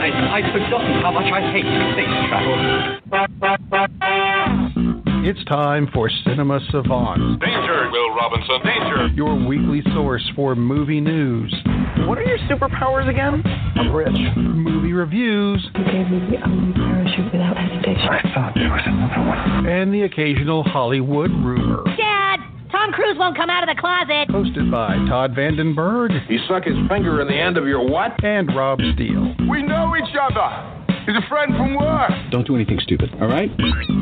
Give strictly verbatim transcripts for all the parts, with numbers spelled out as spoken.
my, I'd forgotten how much I hate space travel. It's time for Cinema Savant. Danger, Will Robinson, danger. Your weekly source for movie news. What are your superpowers again? I'm rich. Movie reviews. You gave me the only parachute without hesitation. I thought there was another one. And the occasional Hollywood rumor. Dad! Tom Cruise won't come out of the closet. Hosted by Todd Vandenberg. He stuck his finger in the end of your what? And Rob Steele. We know each other. He's a friend from work. Don't do anything stupid, all right?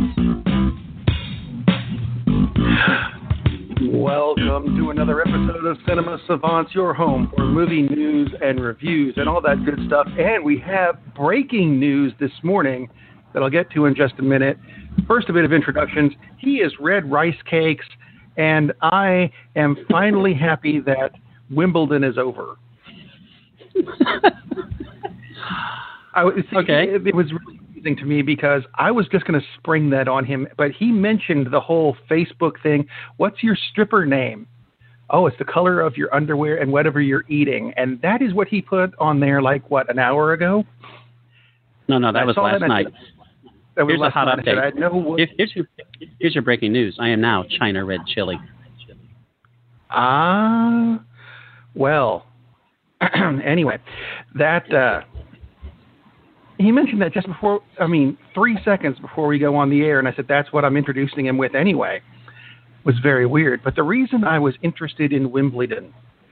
Welcome to another episode of Cinema Savants, your home for movie news and reviews and all that good stuff. And we have breaking news this morning that I'll get to in just a minute. First, a bit of introductions. He is Red Rice Cakes, and I am finally happy that Wimbledon is over. I, see, okay. It, it was really amusing to me because I was just going to spring that on him, but he mentioned the whole Facebook thing. What's your stripper name? Oh, it's the color of your underwear and whatever you're eating. And that is what he put on there like, what, an hour ago? No, no, that I was last that night. That was here's last a hot night. update. I said, I know what... here's, your, here's your breaking news. I am now China Red Chili. Ah, well, anyway, that... Uh, He mentioned that just before, I mean, three seconds before we go on the air, and I said, that's what I'm introducing him with anyway. It was very weird. But the reason I was interested in Wimbledon,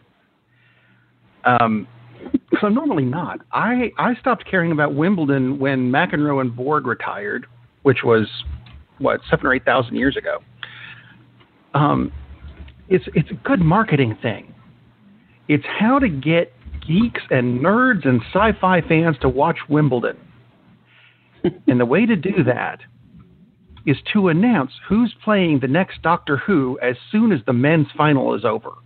um, because I'm normally not. I, I stopped caring about Wimbledon when McEnroe and Borg retired, which was, what, seven or eight thousand years ago. Um, it's it's a good marketing thing. It's how to get geeks and nerds and sci-fi fans to watch Wimbledon. And the way to do that is to announce who's playing the next Doctor Who as soon as the men's final is over.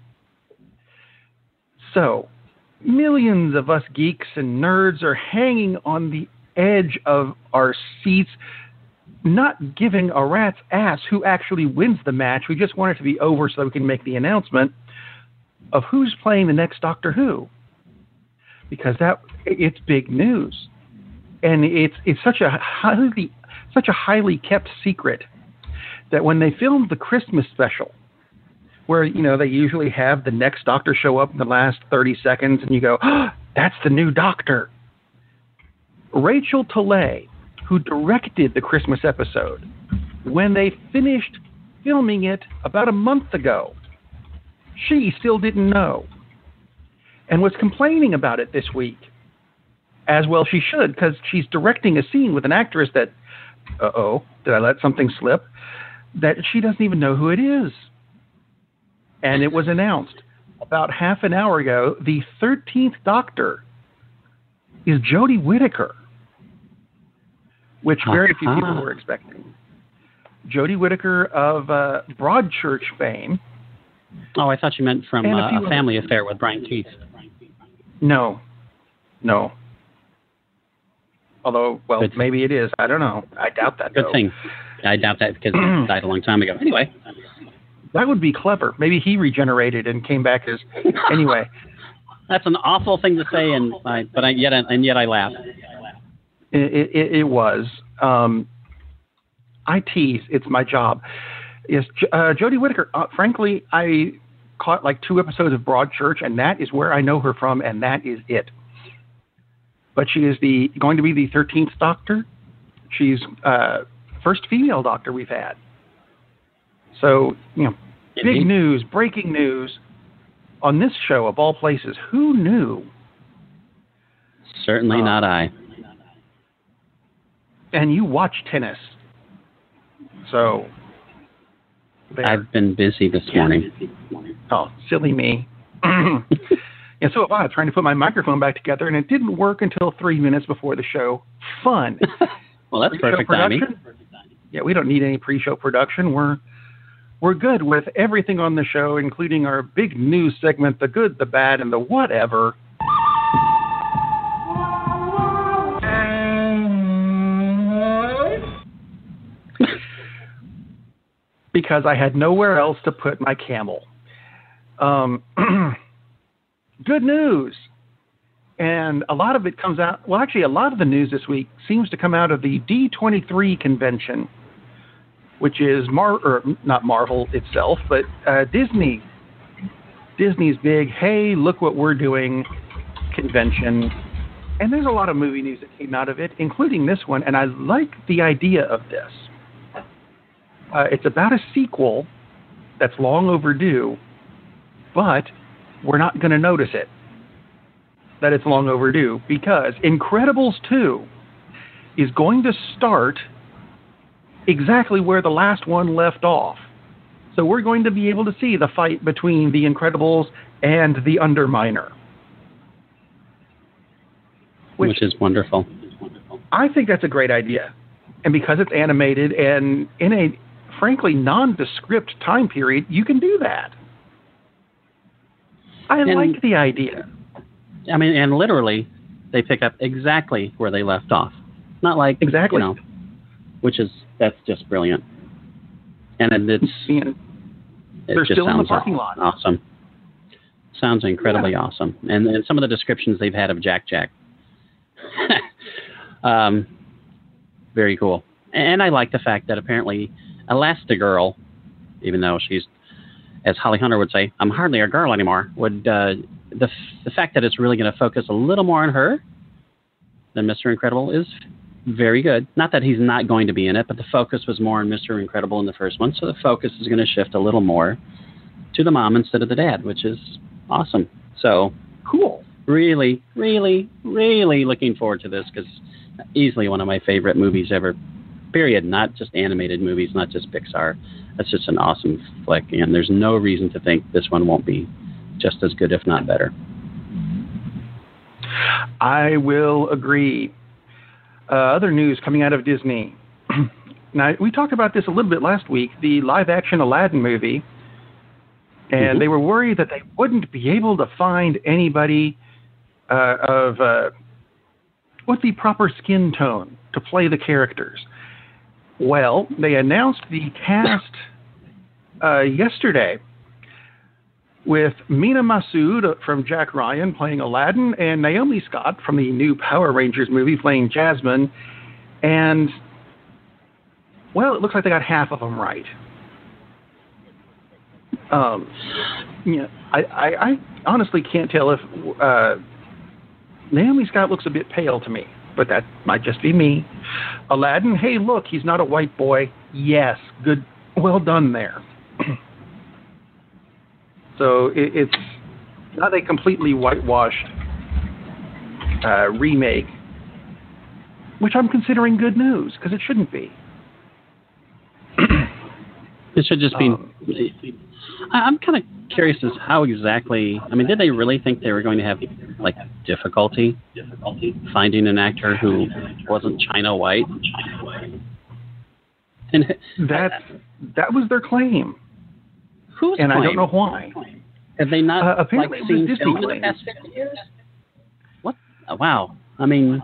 So, millions of us geeks and nerds are hanging on the edge of our seats, not giving a rat's ass who actually wins the match. We just want it to be over so that we can make the announcement of who's playing the next Doctor Who. Because that it's big news, and it's it's such a highly such a highly kept secret that when they filmed the Christmas special, where you know they usually have the next Doctor show up in the last thirty seconds, and you go, oh, that's the new Doctor. Rachel Talalay, who directed the Christmas episode, when they finished filming it about a month ago, she still didn't know. And was complaining about it this week, as well she should, because she's directing a scene with an actress that, uh-oh, did I let something slip? That she doesn't even know who it is. And it was announced about half an hour ago, the thirteenth Doctor is Jodie Whittaker, which very few people were expecting. Jodie Whittaker of uh, Broadchurch fame. Oh, I thought you meant from a, uh, a Family Affair with Brian Keith. No, no. Although, well, Good. Maybe it is. I don't know. I doubt that. Good though. thing. I doubt that because he died a long time ago. Anyway. That would be clever. Maybe he regenerated and came back as... Anyway. That's an awful thing to say, and I, but I, yet, and yet I laugh. It, it, it was. Um, I tease. It's my job. Yes, uh, Jodie Whittaker, uh, frankly, I caught like two episodes of Broadchurch, and that is where I know her from, and that is it. But she is the going to be the thirteenth Doctor. She's uh, first female Doctor we've had. So, you know, Indeed. Big news, breaking news on this show of all places. Who knew? Certainly uh, not I. And you watch tennis. So... There. I've been busy this morning. Oh, silly me. And so have I, trying to put my microphone back together, and it didn't work until three minutes before the show. Fun. Well, that's Pre-show perfect timing. Yeah, we don't need any pre-show production. We're we're good with everything on the show, including our big news segment, the good, the bad, and the whatever. Because I had nowhere else to put my camel. Um, good news. And a lot of it comes out, well, actually, a lot of the news this week seems to come out of the D twenty-three convention, which is, Mar- or not Marvel itself, but uh, Disney. Disney's big, hey, look what we're doing convention. And there's a lot of movie news that came out of it, including this one, and I like the idea of this. Uh, it's about a sequel that's long overdue, but we're not going to notice it, that it's long overdue, because Incredibles two is going to start exactly where the last one left off. So we're going to be able to see the fight between the Incredibles and the Underminer. Which, which is wonderful. I think that's a great idea. And because it's animated and in a, frankly, nondescript time period, you can do that. I and, like the idea. I mean, and literally, they pick up exactly where they left off. Not like, exactly. you know, which is, that's just brilliant. And it's, and it they're just still in the sounds parking lot. Awesome. Sounds incredibly Yeah. awesome. And, and some of the descriptions they've had of Jack Jack. um, very cool. And I like the fact that apparently Elastigirl, even though she's, as Holly Hunter would say, I'm hardly a girl anymore, would uh, the the fact that it's really going to focus a little more on her than Mister Incredible is very good. Not that he's not going to be in it, but the focus was more on Mister Incredible in the first one, so the focus is going to shift a little more to the mom instead of the dad, which is awesome. So cool. Really, really, really looking forward to this because easily one of my favorite movies ever, period. Not just animated movies, not just Pixar. That's just an awesome flick, and there's no reason to think this one won't be just as good, if not better. I will agree. Uh, other news coming out of Disney. Now, we talked about this a little bit last week, the live-action Aladdin movie, and mm-hmm. they were worried that they wouldn't be able to find anybody uh, of uh, with the proper skin tone to play the characters. Well, they announced the cast uh, yesterday with Mina Massoud from Jack Ryan playing Aladdin and Naomi Scott from the new Power Rangers movie playing Jasmine. And, well, it looks like they got half of them right. Um, you know, I, I, I honestly can't tell if uh, Naomi Scott looks a bit pale to me, but that might just be me. Aladdin, hey, look, he's not a white boy. Yes, good, well done there. So it, it's not a completely whitewashed uh, remake, which I'm considering good news because it shouldn't be. It should just be. Um, I'm kind of curious as how exactly. I mean, did they really think they were going to have like difficulty finding an actor who wasn't China white? And that that was their claim. Who's and claim? I don't know why. Have they not uh, apparently like, seen Disney film in the claims. past fifty years? What? Oh, wow. I mean,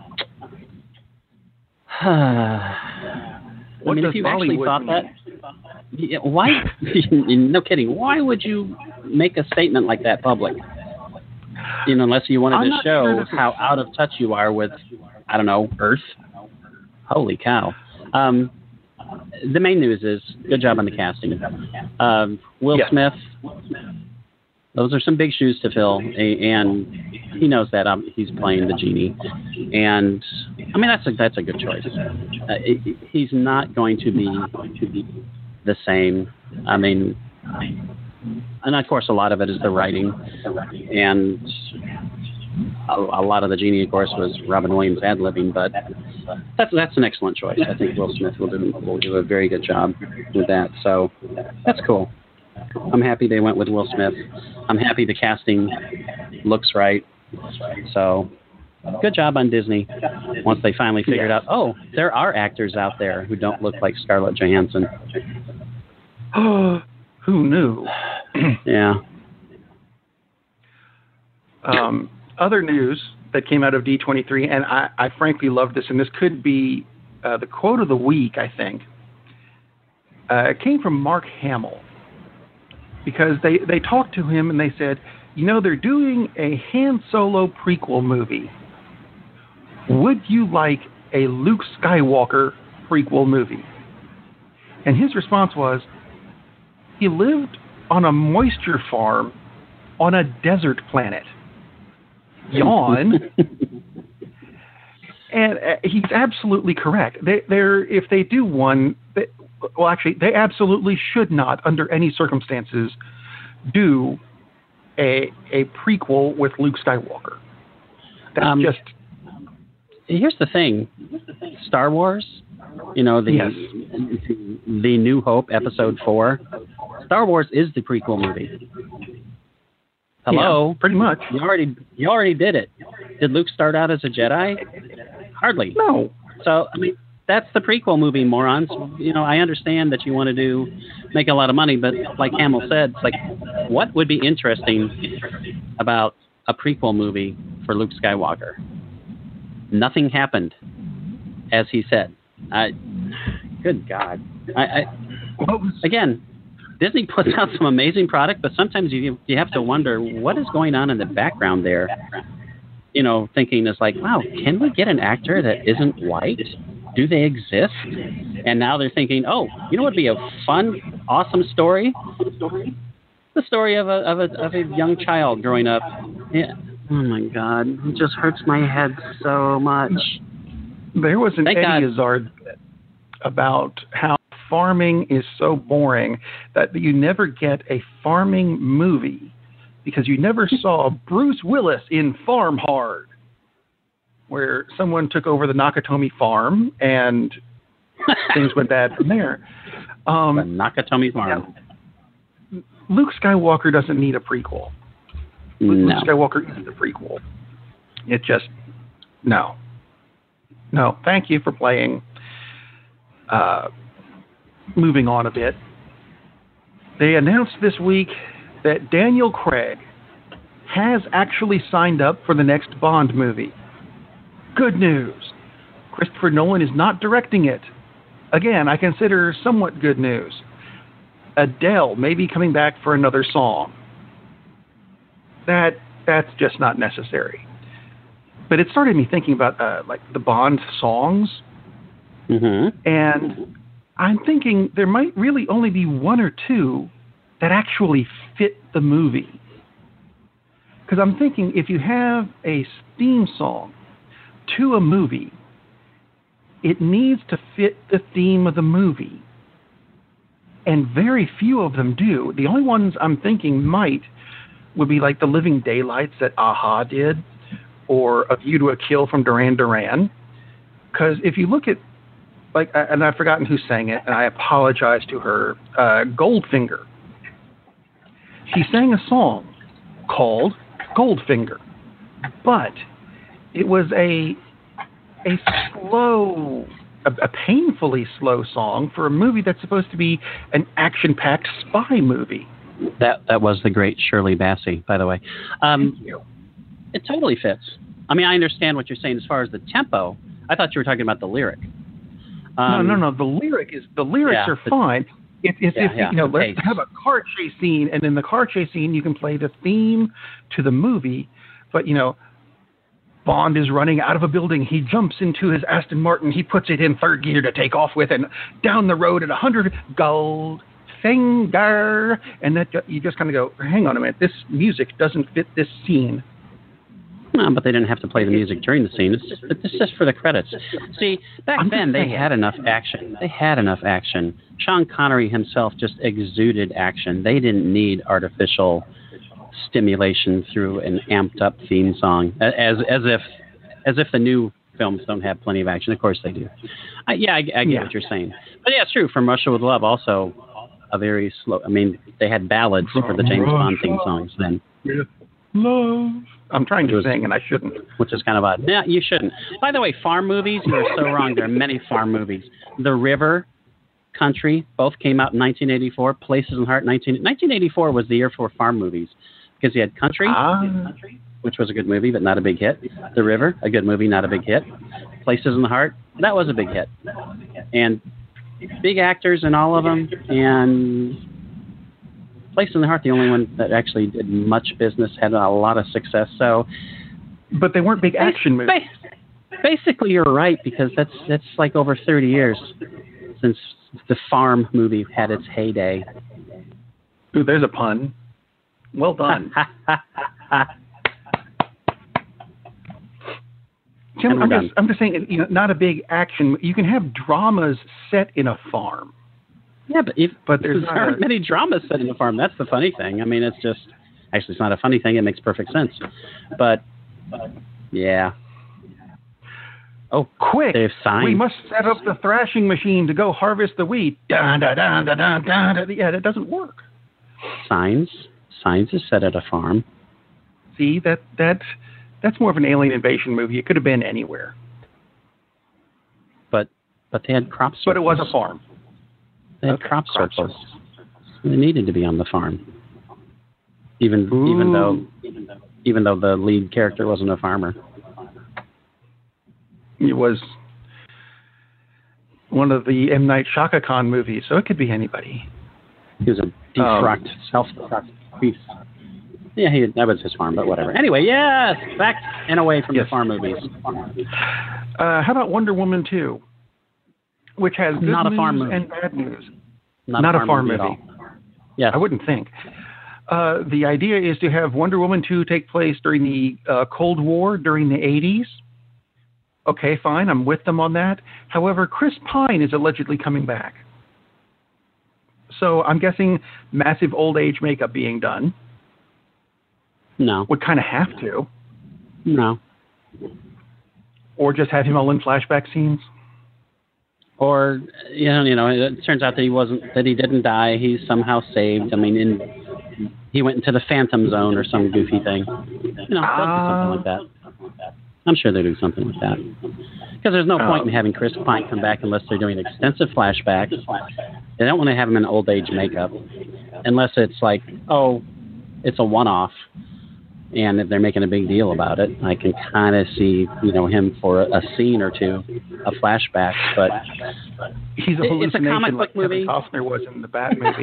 I What mean, does if you actually Bollywood thought mean? that, yeah, why? No kidding. Why would you make a statement like that public? You know, unless you wanted I'm to not show sure this how is- out of touch you are with, I don't know, Earth. Holy cow. Um, the main news is good job on the casting. Um, Will Yeah. Smith. Those are some big shoes to fill, a- and he knows that um, he's playing the genie. And I mean, that's a that's a good choice. Uh, it, he's not going to be the same. I mean, and of course, a lot of it is the writing, and a, a lot of the genie, of course, was Robin Williams ad-libbing. But that's that's an excellent choice. I think Will Smith will do will do a very good job with that. So that's cool. I'm happy they went with Will Smith. I'm happy the casting looks right. So, good job on Disney. Once they finally figured Yes. out, oh, there are actors out there who don't look like Scarlett Johansson. Who knew? Yeah. Um, other news that came out of D twenty-three, and I, I frankly love this, and this could be uh, the quote of the week, I think. Uh, it came from Mark Hamill. Because they, they talked to him and they said, you know, they're doing a Han Solo prequel movie. Would you like a Luke Skywalker prequel movie? And his response was, he lived on a moisture farm on a desert planet. Yawn. And uh, he's absolutely correct. They, they're if they do one, they, well, actually, they absolutely should not, under any circumstances, do a a prequel with Luke Skywalker. That's um, just. Here's the thing: Star Wars, you know, the Yes. the New Hope Episode Four. Star Wars is the prequel movie. Hello, Yeah, pretty much. You already you already did it. Did Luke start out as a Jedi? Hardly. No. So I mean, that's the prequel movie, morons. You know, I understand that you want to do make a lot of money, but like Hamill said, it's like, what would be interesting about a prequel movie for Luke Skywalker? Nothing happened, as he said. I, good God. I, I again, Disney puts out some amazing product, but sometimes you you have to wonder what is going on in the background there. You know, thinking it's like, wow, can we get an actor that isn't white? Do they exist? And now they're thinking, oh, you know what would be a fun, awesome story? The story of a of a of a young child growing up. Yeah. Oh my God, it just hurts my head so much. There was an Thank Eddie God. Izzard about how farming is so boring that you never get a farming movie because you never saw Bruce Willis in Farm Hard, where someone took over the Nakatomi farm and things went bad from there. Um, The Nakatomi Farm. Luke Skywalker doesn't need a prequel. No. Luke Skywalker is the prequel. It just, no. No, thank you for playing. Uh, moving on a bit. They announced this week that Daniel Craig has actually signed up for the next Bond movie. Good news. Christopher Nolan is not directing it. Again, I consider somewhat good news. Adele may be coming back for another song. That that's just not necessary. But it started me thinking about uh, like the Bond songs, Mm-hmm. and I'm thinking there might really only be one or two that actually fit the movie. Because I'm thinking if you have a theme song to a movie, it needs to fit the theme of the movie. And very few of them do. The only ones I'm thinking might would be like the Living Daylights that a-ha did, or A View to a Kill from Duran Duran. Because if you look at, like, and I've forgotten who sang it, and I apologize to her, uh, Goldfinger. She sang a song called Goldfinger, but it was a a slow, a, a painfully slow song for a movie that's supposed to be an action-packed spy movie. That that was the great Shirley Bassey, by the way. Um, it totally fits. I mean, I understand what you're saying as far as the tempo. I thought you were talking about the lyric. Um, no, no, no. The lyric is the lyrics yeah, are the, fine. If, if, yeah, if yeah, you know, let's pace. have a car chase scene, and in the car chase scene, you can play the theme to the movie. But you know, Bond is running out of a building. He jumps into his Aston Martin. He puts it in third gear to take off with, and down the road at a hundred Goldfinger, and that you just kind of go, hang on a minute, this music doesn't fit this scene. No, but they didn't have to play the music during the scene. It's just, it's just for the credits. See, back I'm then just they saying. had enough action. They had enough action. Sean Connery himself just exuded action. They didn't need artificial stimulation through an amped up theme song, as as if as if the new films don't have plenty of action. Of course they do. I, yeah, I, I get Yeah. what you're saying. But yeah, it's true. From Russia with Love, also a very slow. I mean, they had ballads for the James Bond theme songs then. Love. I'm trying to was- sing, and I shouldn't. Which is kind of odd. Yeah, you shouldn't. By the way, farm movies, you are so wrong. There are many farm movies. The River, Country, both came out in nineteen eighty-four. Places in Heart, nineteen nineteen eighty-four was the year for farm movies. Because you had Country, Ah. which was a good movie, but not a big hit. The River, a good movie, not a big hit. Places in the Heart, that was a big hit. And big actors in all of them, and Place in the Heart, the only one that actually did much business, had a lot of success. So, but they weren't big action movies. Basically, you're right, because that's that's like over thirty years since the Farm movie had its heyday. Ooh, there's a pun. Well done. Tim, I'm just, I'm just saying, you know, not a big action. You can have dramas set in a farm. Yeah, but if, but there's there aren't a, many dramas set in a farm. That's the funny thing. I mean, it's just actually it's not a funny thing. It makes perfect sense. But yeah. Oh, quick! They have signs. We must set up the thrashing machine to go harvest the wheat. Da, da, da, da, da, da, da. Yeah, that doesn't work. Signs. Signs is set at a farm. See, that that that's more of an alien invasion movie. It could have been anywhere. But but they had crop circles. But it was a farm. They had okay, crop, crop circles. circles. They needed to be on the farm. Even Ooh. even though even though the lead character wasn't a farmer. It was one of the M. Night Shaka Khan movies, so it could be anybody. He was a defrocked, um, self-defrocked beast. Yeah, he, that was his farm, but whatever. Anyway, yes, back and away from yes. the farm movies. Uh, how about Wonder Woman two, which has good Not a news farm movie. and bad news? Not, Not a farm, a farm movie. movie. At all. Yes. I wouldn't think. Uh, the idea is to have Wonder Woman two take place during the uh, Cold War, during the eighties. Okay, fine, I'm with them on that. However, Chris Pine is allegedly coming back. So I'm guessing massive old age makeup being done. No. Would kind of have to. No. Or just have him all in flashback scenes. Or, you know, you know, it turns out that he wasn't, that he didn't die. He's somehow saved. I mean, in, he went into the Phantom Zone or some goofy thing. You know, uh, something like that. I'm sure they'll do something like that. Because there's no point in having Chris Pine come back unless they're doing extensive flashbacks. They don't want to have him in old age makeup. Unless it's like, oh, it's a one-off. And if they're making a big deal about it, I can kind of see, you know, him for a, a scene or two, a flashback. But he's a hallucination it's a comic book like movie. Kevin Costner was in the Bat movie.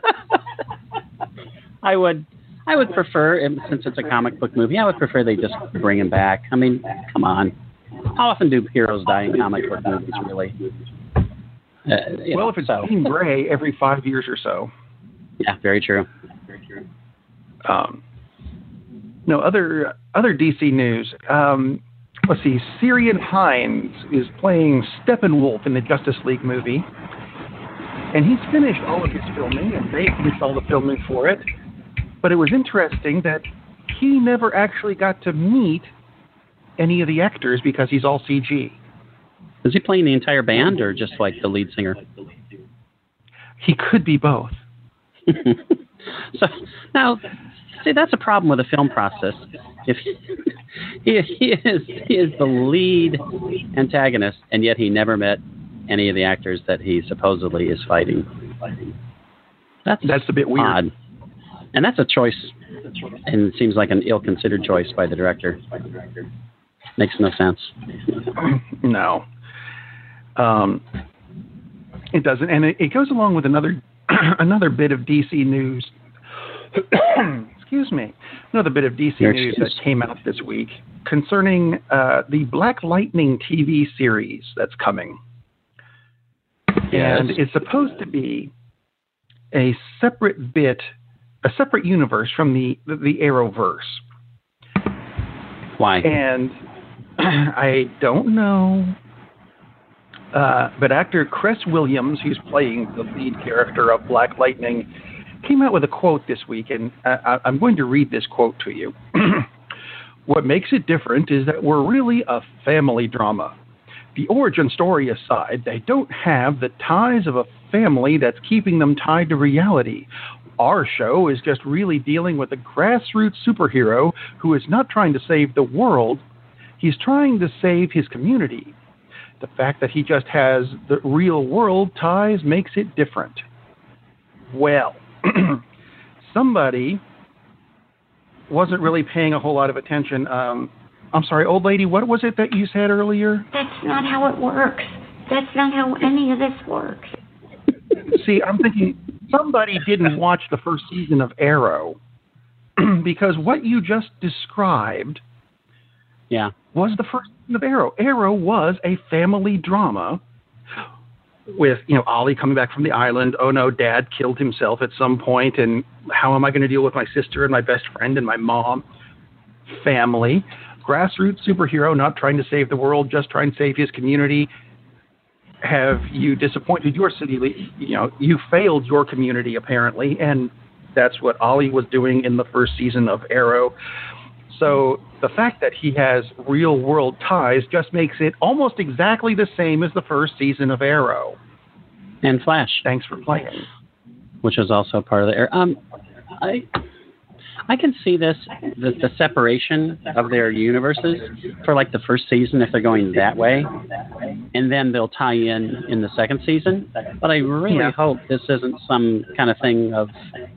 I would... I would prefer, since it's a comic book movie, I would prefer they just bring him back. I mean, come on. How often do heroes die in comic book movies, really? Uh, well, know, if it's so. Jean Grey every five years or so. Yeah, very true. Very true. Um, no, other other D C news. Um, let's see. Ciarán Hinds is playing Steppenwolf in the Justice League movie. And he's finished all of his filming, and they finished all the filming for it. But it was interesting that he never actually got to meet any of the actors because he's all C G. Is he playing the entire band or just like the lead singer? He could be both. So now, see, that's a problem with the film process. If he, he is he is the lead antagonist, and yet he never met any of the actors that he supposedly is fighting. That's that's a bit weird. Odd. And that's a choice, and it seems like an ill-considered choice by the director. Makes no sense. No. Um, it doesn't. And it, it goes along with another another bit of D C news. Excuse me. Another bit of D C Your news excuse. that came out this week concerning uh, the Black Lightning T V series that's coming. Yes. And it's supposed to be a separate bit a separate universe from the, the, the Arrowverse. Why? And I don't know. Uh, but actor Cress Williams, who's playing the lead character of Black Lightning, came out with a quote this week, and I, I'm going to read this quote to you. What makes it different is that we're really a family drama. The origin story aside, they don't have the ties of a family that's keeping them tied to reality. Our show is just really dealing with a grassroots superhero who is not trying to save the world. He's trying to save his community. The fact that he just has the real world ties makes it different. Well, somebody wasn't really paying a whole lot of attention. Um, I'm sorry, old lady, what was it that you said earlier? That's not how it works. That's not how any of this works. See, I'm thinking somebody didn't watch the first season of Arrow, because what you just described Yeah. was the first season of Arrow. Arrow was a family drama with, you know, Ollie coming back from the island. Oh no, Dad killed himself at some point, and how am I going to deal with my sister and my best friend and my mom? Family. Grassroots superhero, not trying to save the world, just trying to save his community. Have you disappointed your city? You know, you failed your community, apparently, and that's what Ollie was doing in the first season of Arrow. So the fact that he has real-world ties just makes it almost exactly the same as the first season of Arrow. And Flash. Thanks for playing. Which was also part of the Arrow. Um, I... I can see this, the, the separation of their universes for like the first season if they're going that way, and then they'll tie in in the second season. But I really yeah. hope this isn't some kind of thing of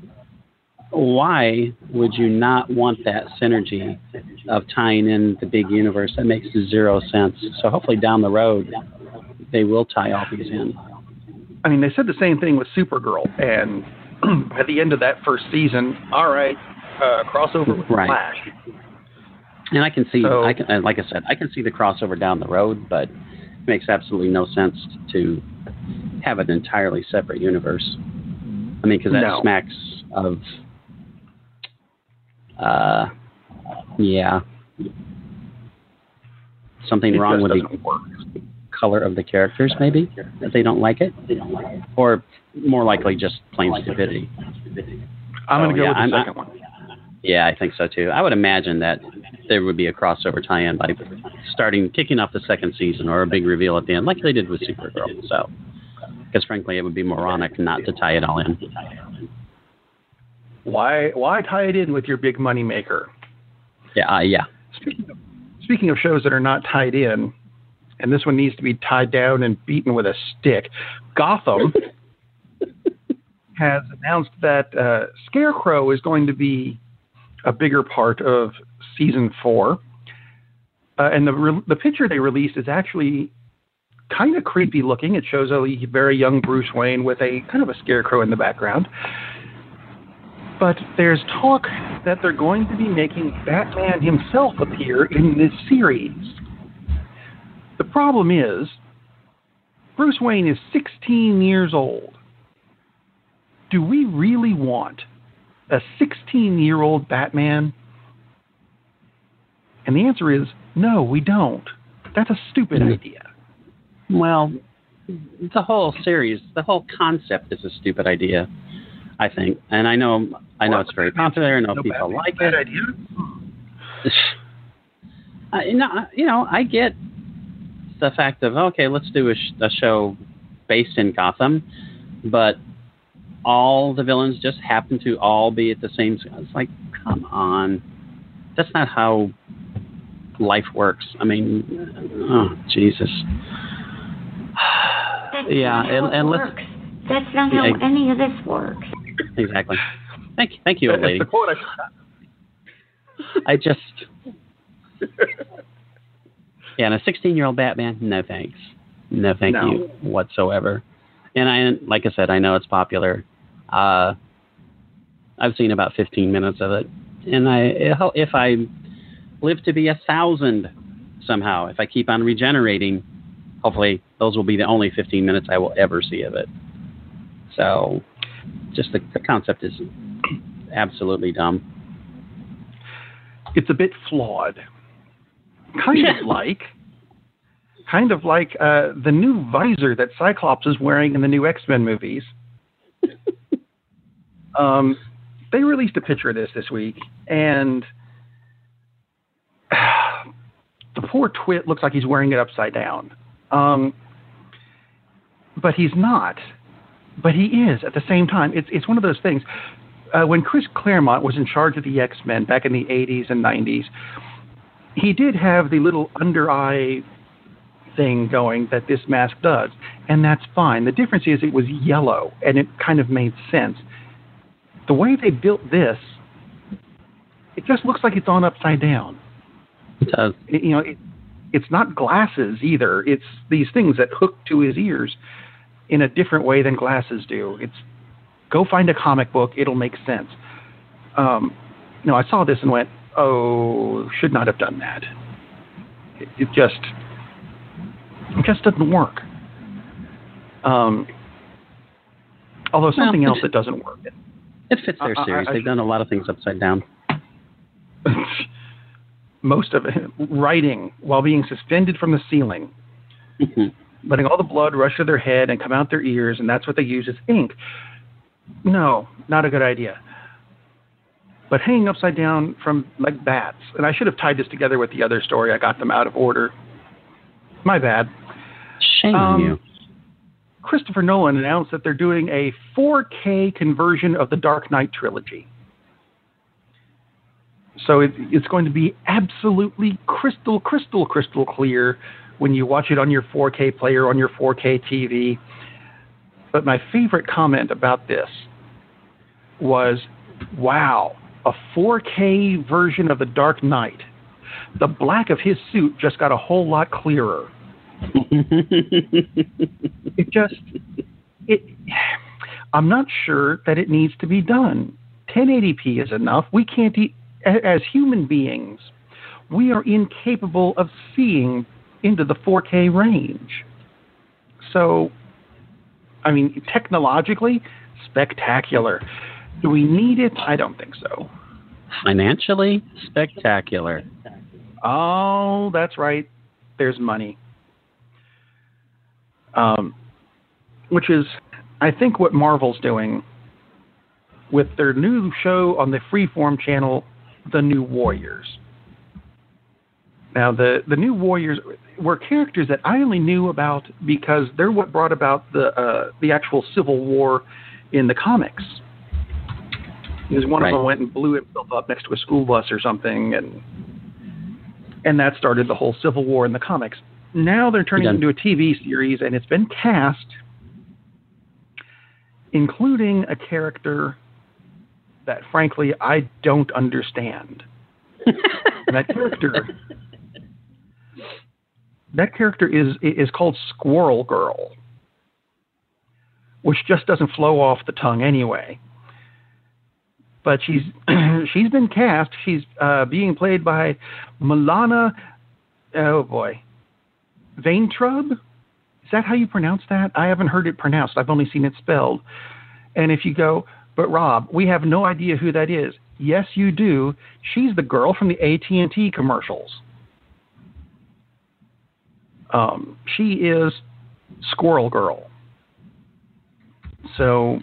why would you not want that synergy of tying in the big universe? That makes zero sense. So hopefully down the road they will tie all these in. I mean, they said the same thing with Supergirl, and at the end of that first season, all right, Uh, crossover with right. Flash. And I can see, so, I can, like I said, I can see the crossover down the road, but it makes absolutely no sense to have an entirely separate universe. I mean, because that no. smacks of, uh, yeah, something it wrong with the work. color of the characters, maybe, that they don't like it, or more likely just plain stupidity. I'm going to oh, go yeah, with the I'm, second I, one. Yeah, I think so too. I would imagine that there would be a crossover tie-in by starting, kicking off the second season, or a big reveal at the end, like they did with Supergirl. So, because frankly, it would be moronic not to tie it all in. Why? Why tie it in with your big money maker? Yeah, uh, yeah. Speaking of, speaking of shows that are not tied in, and this one needs to be tied down and beaten with a stick, Gotham has announced that uh, Scarecrow is going to be a bigger part of season four. Uh, and the re- the picture they released is actually kind of creepy looking. It shows a very young Bruce Wayne with a kind of a scarecrow in the background. But there's talk that they're going to be making Batman himself appear in this series. The problem is, Bruce Wayne is sixteen years old. Do we really want a sixteen-year-old Batman? And the answer is, no, we don't. That's a stupid idea. Well, the whole series, the whole concept is a stupid idea, I think. And I know I know well, it's very popular. I know no people bad, like bad it. Idea. I, you, know, you know, I get the fact of, okay, let's do a, sh- a show based in Gotham, but all the villains just happen to all be at the same... It's like, come on. That's not how life works. I mean, oh, Jesus. That's yeah, not how and, it and works. let's... That's not how yeah, any of this works. Exactly. Thank you, thank you, old lady. The quote I I just... Yeah, and a sixteen-year-old Batman, no thanks. No thank No. you whatsoever. And I, like I said, I know it's popular. Uh, I've seen about fifteen minutes of it. And I, if I live to be a thousand somehow, if I keep on regenerating, hopefully those will be the only fifteen minutes I will ever see of it. So just the, the concept is absolutely dumb. It's a bit flawed. Kind of like, kind of like uh, the new visor that Cyclops is wearing in the new X-Men movies. um, they released a picture of this this week, and the poor twit looks like he's wearing it upside down. Um, but he's not. But he is at the same time. It's it's one of those things. Uh, when Chris Claremont was in charge of the X-Men back in the eighties and nineties, he did have the little under eye thing going that this mask does, and that's fine. The difference is it was yellow, and it kind of made sense. The way they built this, it just looks like it's on upside down. It does. It, you know, it, it's not glasses either. It's these things that hook to his ears in a different way than glasses do. It's Go find a comic book. It'll make sense. Um, no, I saw this and went, oh, should not have done that. It, it just, it just doesn't work. Um, although something well, else that doesn't work. It fits their I, series. I, I, They've done a lot of things upside down. Most of it, writing while being suspended from the ceiling, Mm-hmm. letting all the blood rush to their head and come out their ears, and that's what they use as ink. No, not a good idea. But hanging upside down from like bats, and I should have tied this together with the other story. I got them out of order. My bad. Shame on Um, you. Christopher Nolan announced that they're doing a four K conversion of the Dark Knight trilogy. So it, it's going to be absolutely crystal, crystal, crystal clear when you watch it on your four K player, on your four K T V. But my favorite comment about this was, wow, a four K version of the Dark Knight. The black of his suit just got a whole lot clearer. It just, it. I'm not sure that it needs to be done. ten eighty p is enough. We can't, e- as human beings, we are incapable of seeing into the four K range. So, I mean, technologically, spectacular. Do we need it? I don't think so. Financially, spectacular. Oh, that's right. There's money. Um, which is, I think, what Marvel's doing with their new show on the Freeform channel, The New Warriors. Now, the, the New Warriors were characters that I only knew about because they're what brought about the uh, the actual Civil War in the comics. Because one Right. of them went and blew himself up next to a school bus or something, and and that started the whole Civil War in the comics. Now they're turning it into a T V series, and it's been cast, including a character that, frankly, I don't understand. And that character, that character is is called Squirrel Girl, which just doesn't flow off the tongue anyway. But she's she's been cast. She's uh, being played by Milana. Oh boy. Vaintrub? Is that how you pronounce that? I haven't heard it pronounced. I've only seen it spelled. And if you go, but Rob, we have no idea who that is. Yes, you do. She's the girl from the A T and T commercials. Um, she is Squirrel Girl. So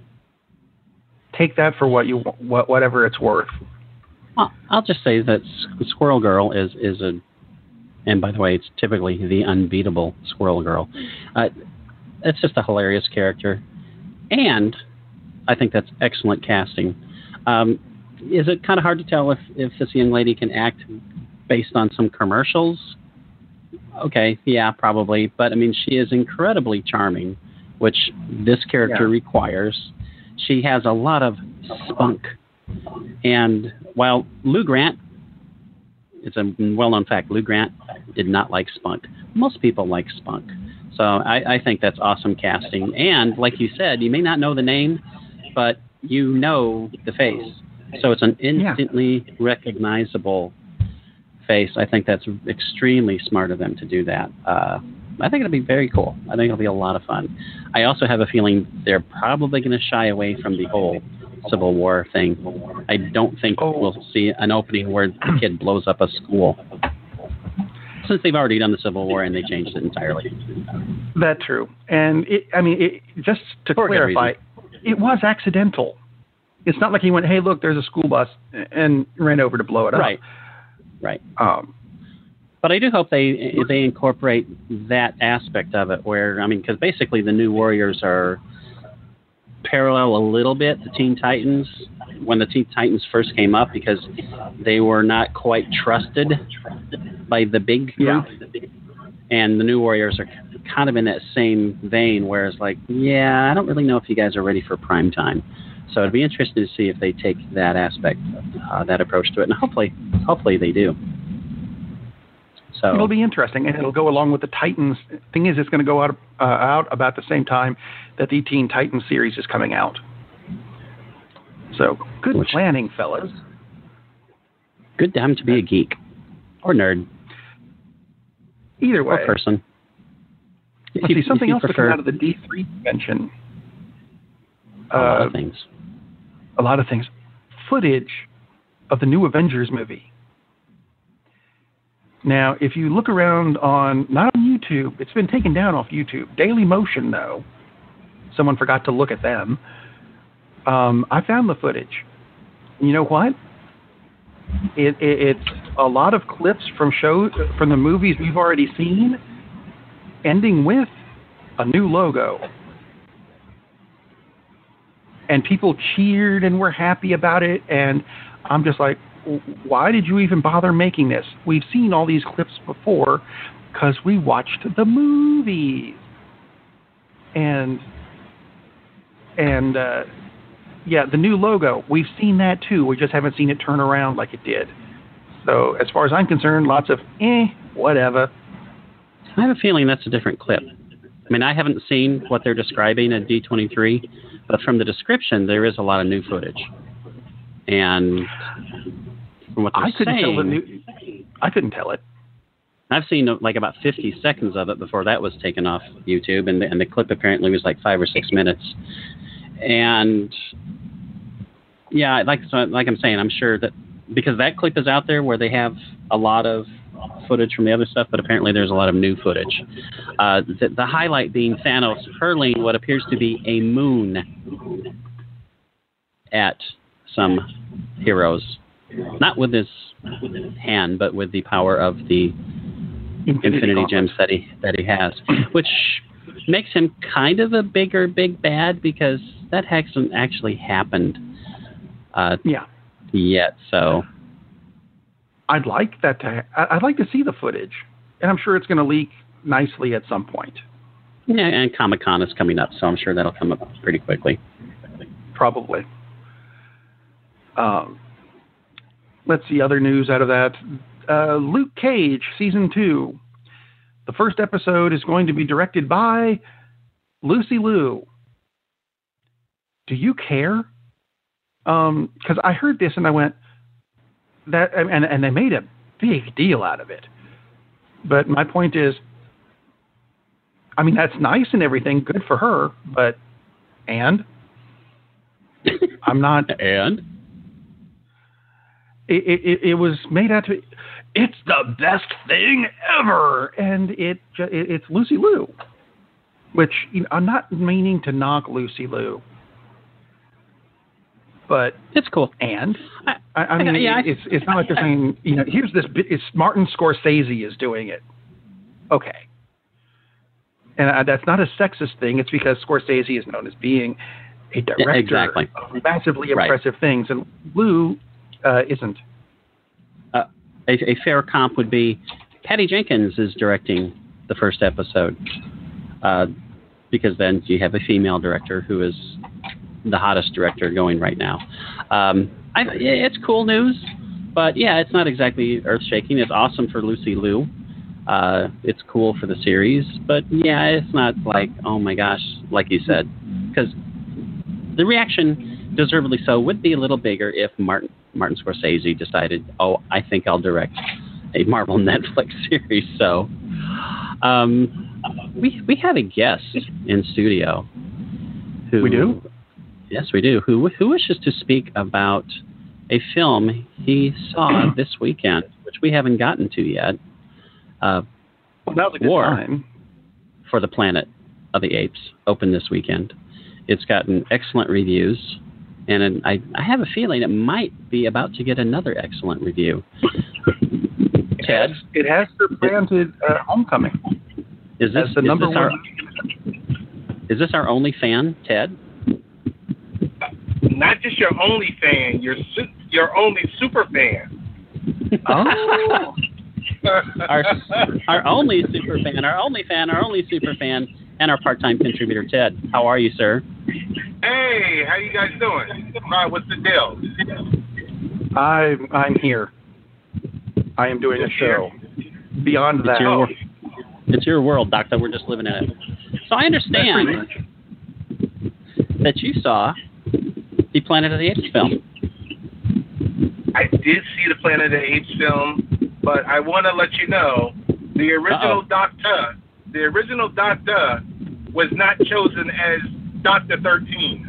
take that for what you what whatever it's worth. Well, I'll just say that Squirrel Girl is is a. And by the way, it's typically the unbeatable Squirrel Girl. Uh, it's just a hilarious character. And I think that's excellent casting. Um, is it kind of hard to tell if, if this young lady can act based on some commercials? Okay, yeah, probably. But, I mean, she is incredibly charming, which this character Yeah. requires. She has a lot of spunk. And while Lou Grant, it's a well-known fact, Lou Grant did not like spunk. Most people like spunk. So I, I think that's awesome casting. And like you said, you may not know the name, but you know the face. So it's an instantly yeah. recognizable face. I think that's extremely smart of them to do that. Uh, I think it'll be very cool. I think it'll be a lot of fun. I also have a feeling they're probably going to shy away from the whole Civil War thing. I don't think oh. we'll see an opening where the kid blows up a school. Since they've already done the Civil War and they changed it entirely. That's true. And, it, I mean, it, just to For clarify, it was accidental. It's not like he went, hey, look, there's a school bus, and ran over to blow it up. Right, right. Um, but I do hope they they incorporate that aspect of it where, I mean, because basically the New Warriors are parallel a little bit to Teen Titans when the Teen Titans first came up because they were not quite trusted by the big group. Yeah. And the New Warriors are kind of in that same vein where it's like, yeah, I don't really know if you guys are ready for prime time. So it'd be interesting to see if they take that aspect, uh, that approach to it, and hopefully, hopefully they do. So it'll be interesting, and it'll go along with the Titans. Thing is, it's going to go out uh, out about the same time that the Teen Titans series is coming out. So good Which- planning, fellas. Good time to be a geek or nerd Either way. or person. If Let's you- see, something if you else to come prefer out of the D three convention. a lot Uh, of things. a lot of things. Footage of the new Avengers movie. Now, if you look around on, not on YouTube, it's been taken down off YouTube. Daily Motion, though. Someone forgot to look at them. Um, I found the footage. You know what? It, it, it's a lot of clips from shows, from the movies we've already seen, ending with a new logo. And people cheered and were happy about it. And I'm just like, why did you even bother making this? We've seen all these clips before because we watched the movies. And, and uh, yeah, the new logo, we've seen that too. We just haven't seen it turn around like it did. So as far as I'm concerned, lots of, eh, whatever. I have a feeling that's a different clip. I mean, I haven't seen what they're describing at D twenty-three, but from the description, there is a lot of new footage. And from what they're I couldn't saying, tell the new, I couldn't tell it. I've seen like about fifty seconds of it before that was taken off YouTube, and the, and the clip apparently was like five or six minutes. And yeah, like so, like I'm saying, I'm sure that because that clip is out there where they have a lot of footage from the other stuff, but apparently there's a lot of new footage. Uh, the, the highlight being Thanos hurling what appears to be a moon at some heroes, not with his hand, but with the power of the Infinity, Infinity Gems that he that he has, which makes him kind of a bigger big bad because that hasn't actually happened uh, Yeah. yet. So I'd like that to. Ha- I'd like to see the footage, and I'm sure it's going to leak nicely at some point. yeah, and Comic-Con is coming up, so I'm sure that'll come up pretty quickly. Probably. Um, let's see other news out of that. Uh, Luke Cage season two. The first episode is going to be directed by Lucy Liu. Do you care? Um, because I heard this and I went that, and and they made a big deal out of it. But my point is, I mean, that's nice and everything, good for her, but and I'm not. And It, it, it was made out to be, it's the best thing ever, and it, ju- it it's Lucy Liu, which you know, I'm not meaning to knock Lucy Liu, but it's cool. and I, I, I mean, I- yeah, I- it's it's not like they're saying, you know, here's this. bi- It's Martin Scorsese is doing it, okay, and uh, that's not a sexist thing. It's because Scorsese is known as being a director exactly. of massively Right. impressive things, and Liu uh, isn't. Uh, a, a fair comp would be Patty Jenkins is directing the first episode, uh, because then you have a female director who is the hottest director going right now. Um, I, it's cool news, but yeah, it's not exactly earth-shaking. It's awesome for Lucy Liu. Uh, it's cool for the series, but yeah, it's not like, oh my gosh, like you said, because the reaction, deservedly so, would be a little bigger if Martin Martin Scorsese decided, oh, I think I'll direct a Marvel Netflix series. So um, we we have a guest in studio. Who, We do? Yes, we do. Who who wishes to speak about a film he saw this weekend, which we haven't gotten to yet. Uh, Well, now's a good War time. for the Planet of the Apes opened this weekend. It's gotten excellent reviews, and I, I have a feeling it might be about to get another excellent review. Ted, It has supplanted uh, Homecoming is this, as the is number this our one. is this our only fan, Ted? Not just your only fan, your su- your only super fan. Oh. our our only super fan, our only fan, our only super fan, and our part-time contributor, Ted. How are you, sir? Hey, how you guys doing? All right, what's the deal? I'm I'm here. I am doing a show. Beyond that, It's your, wor- it's your world, Doctor. We're just living in it. So I understand that you saw the Planet of the Apes film. I did see the Planet of the Apes film, but I want to let you know the original Uh-oh. Doctor, the original Doctor, was not chosen as Doctor thirteen.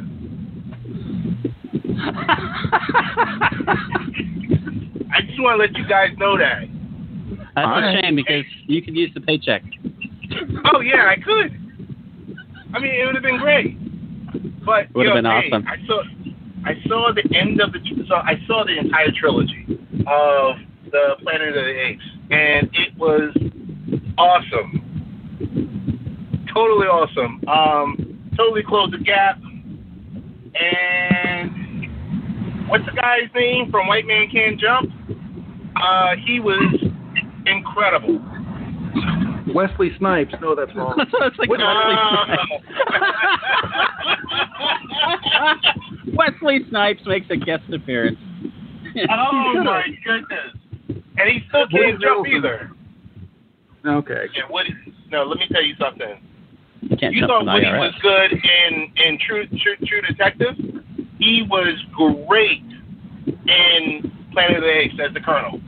I just want to let you guys know that. That's All a right. shame because you could use the paycheck. Oh yeah, I could. I mean, it would have been great. But Would you have know, been hey, awesome. I saw, I saw the end of the. So I saw the entire trilogy of the Planet of the Apes, and it was awesome. Totally awesome. Um, totally closed the gap. And what's the guy's name from White Man Can't Jump? Uh, he was incredible. Wesley Snipes. No, that's wrong. That's what I was thinking. No. Wesley Snipes makes a guest appearance. Oh my goodness! And he still can't jump either. Okay. Yeah, Woody. No, let me tell you something. You can't You jump thought from the Woody I R S. was good in in True True True Detective. He was great in Planet of the Apes as the Colonel.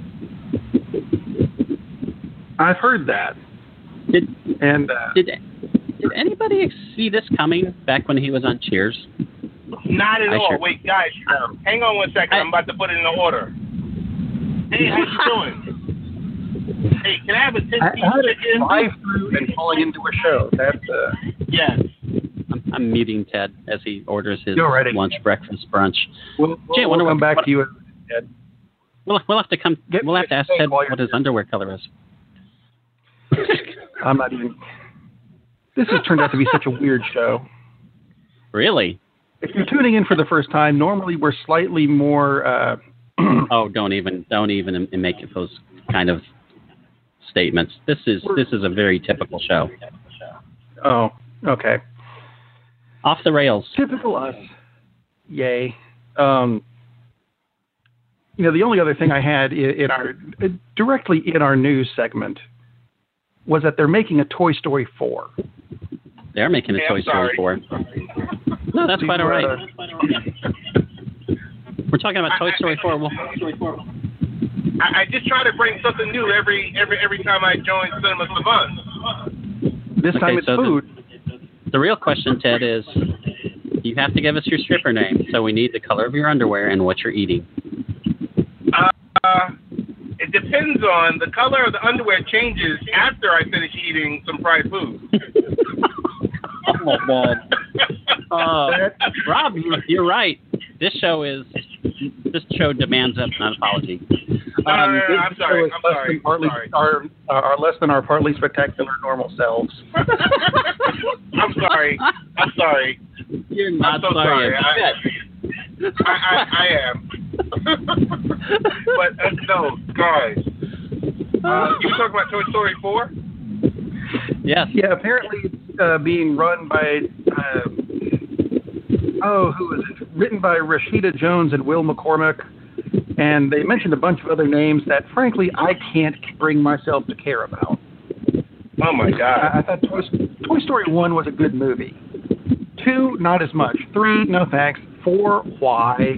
I've heard that. Did And uh, did did anybody see this coming back when he was on Cheers? Not at I all. sure- Wait, guys, hang on one second. I- I'm about to put it in order. Hey, how you doing? Hey, can I have a ten I, piece I had to chicken? drive through and falling into a show. That's uh, Yes. I'm, I'm meeting Ted as he orders his You're ready. lunch, breakfast, brunch. we'll, Gee, I we'll, wonder we'll come what- back what- to you. Ed. We'll we'll have to come. Get we'll me have to a ask steak Ted while you're what his here. underwear color is. I'm not even. This has turned out to be such a weird show. Really? If you're tuning in for the first time, normally we're slightly more. Uh, Oh, don't even don't even make those kind of statements. This is this is a very typical show. oh, okay. Off the rails. Typical us. Yay. Um, you know, the only other thing I had in, in our directly in our news segment was that they're making a Toy Story four. They're making a Hey, Toy I'm Story sorry. four. No, that's quite all right. Uh, We're talking about Toy Story four. Well, I, I just try to bring something new every every every time I join Cinema Savant. This Okay, time it's so the- food. the real question, Ted, is you have to give us your stripper name. So we need the color of your underwear and what you're eating. Uh, it depends on the color of the underwear changes after I finish eating some fried food. Oh my God. Uh, Rob, you're, you're right. This show is this show demands an apology. No, no, no, no, this I'm show sorry. is I'm less sorry. than partly, sorry. Our, our less than our partly spectacular normal selves. I'm sorry. I'm sorry. You're not I'm so sorry. sorry. I, I, I, I am. But uh, no, guys. Uh, you were talking about Toy Story four? Yes. Yeah, apparently it's uh, being run by, uh, oh, who is it? Written by Rashida Jones and Will McCormick. And they mentioned a bunch of other names that, frankly, I can't bring myself to care about. Oh my God. I, I thought Toy, Toy Story one was a good movie. Two, not as much. Three, no thanks. Four, why?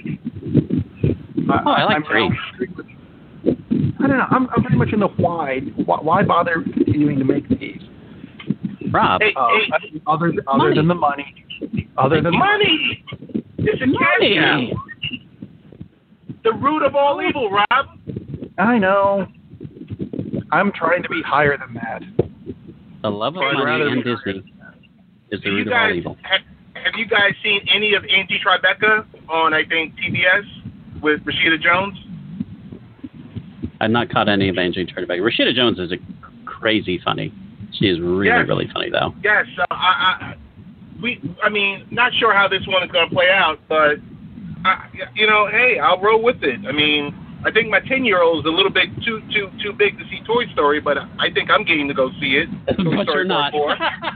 Oh, I like I'm three. I don't know. I'm, I'm pretty much in the why. Why, why bother continuing to make these? Rob. Hey, Uh, hey, other other Money. than the money. Other than money! It's a cash cow. Money. The root of all evil, Rob. I know. I'm trying to be higher than that. The love of I'd money rather and be- Disney is the Do you root of all guys evil. have, have you guys seen any of Angie Tribeca on I think T B S with Rashida Jones? I've not caught any of Angie Tribeca. Rashida Jones is a crazy funny. She is really, Yes. really funny, though. Yes, uh, I, I, we. I mean, not sure how this one is going to play out, but I, you know, hey, I'll roll with it. I mean, I think my ten-year-old is a little bit too too too big to see Toy Story, but I think I'm getting to go see it. Toy But Story you're not. four.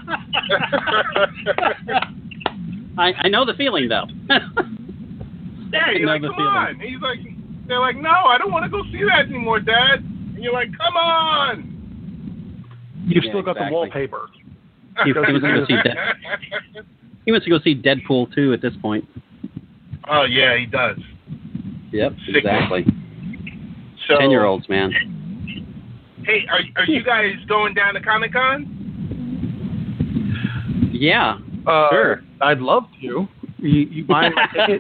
I, I know the feeling, though. Yeah, you're know like, the come feeling. on. He's like, they're like, no, I don't want to go see that anymore, Dad. And you're like, come on. You've Yeah, still got exactly. the wallpaper. He, he wants to go see Dead, he wants to go see Deadpool two at this point. Oh yeah, he does. Yep, Sick. exactly. So, Ten-year-olds, man. Hey, are are you guys going down to Comic Con? Yeah, Uh, sure. I'd love to. You, you mind my ticket?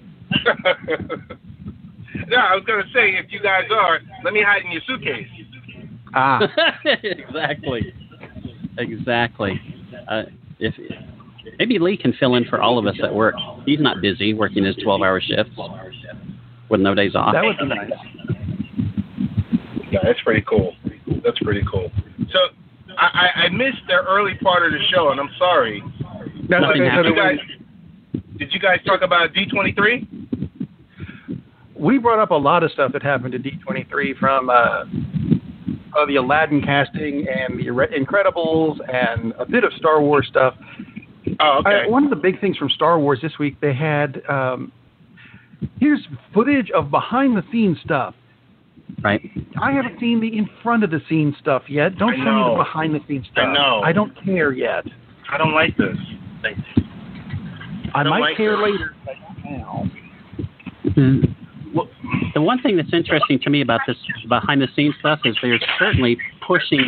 No, I was gonna say if you guys are, let me hide in your suitcase. Ah, exactly. Exactly. Uh, if maybe Lee can fill in for all of us at work. He's not busy working his twelve-hour shifts with no days off. that would be nice. Yeah, that's pretty cool. That's pretty cool. So I, I, I missed the early part of the show, and I'm sorry. That's Nothing okay. So Did you do guys, we, did you guys talk about D twenty-three? we brought up a lot of stuff that happened at D twenty-three, from uh, uh, the Aladdin casting and the Incredibles and a bit of Star Wars stuff. Oh, okay. I, one of the big things from Star Wars this week, they had um, here's footage of behind-the-scenes stuff. Right. I haven't seen the in front of the scenes stuff yet. Don't I show me know. the behind the scenes stuff. I know. I don't care yet. I don't like this. Thank you. I, don't might like care it. later. But not now. Mm. Well, The one thing that's interesting to me about this behind-the-scenes stuff is they're certainly pushing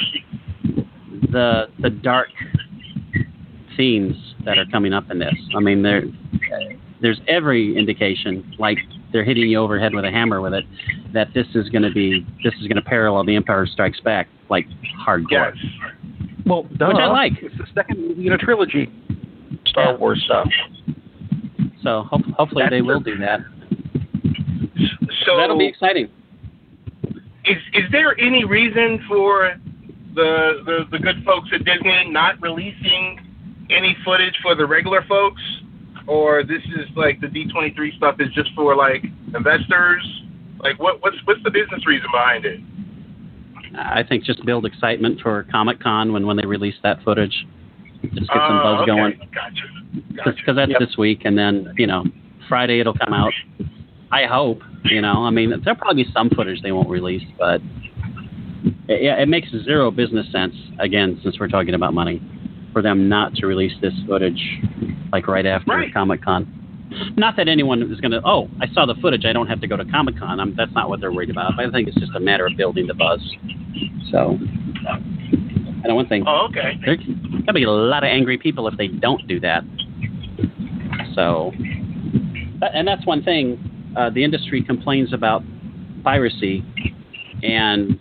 the the dark themes that are coming up in this. I mean, there there's every indication, like they're hitting you over the head with a hammer with it, that this is going to be this is going to parallel The Empire Strikes Back, like hardcore. yes. Well, duh. Which I like. It's the second movie in a trilogy. Star Yeah. Wars stuff. So ho- hopefully That's they will the- do that. So That'll be exciting. Is is there any reason for the, the the good folks at Disney not releasing any footage for the regular folks, or this is like the D twenty-three stuff is just for like investors? Like what what's what's the business reason behind it? I think just build excitement for Comic-Con when, when they release that footage. Just get some Oh, buzz okay. going. Gotcha. Because Gotcha. that's Yep. this week, and then, you know, Friday it'll come out. I hope, you know. I mean, there'll probably be some footage they won't release, but it, yeah, it makes zero business sense, again, since we're talking about money, for them not to release this footage, like, right after Right. Comic-Con. Not that anyone is going to, oh, I saw the footage, I don't have to go to Comic-Con. I'm, that's not what they're worried about. I think it's just a matter of building the buzz. So, I know one thing. Oh, okay. There's going to be a lot of angry people if they don't do that. So, but- and that's one thing. Uh, the industry complains about piracy, and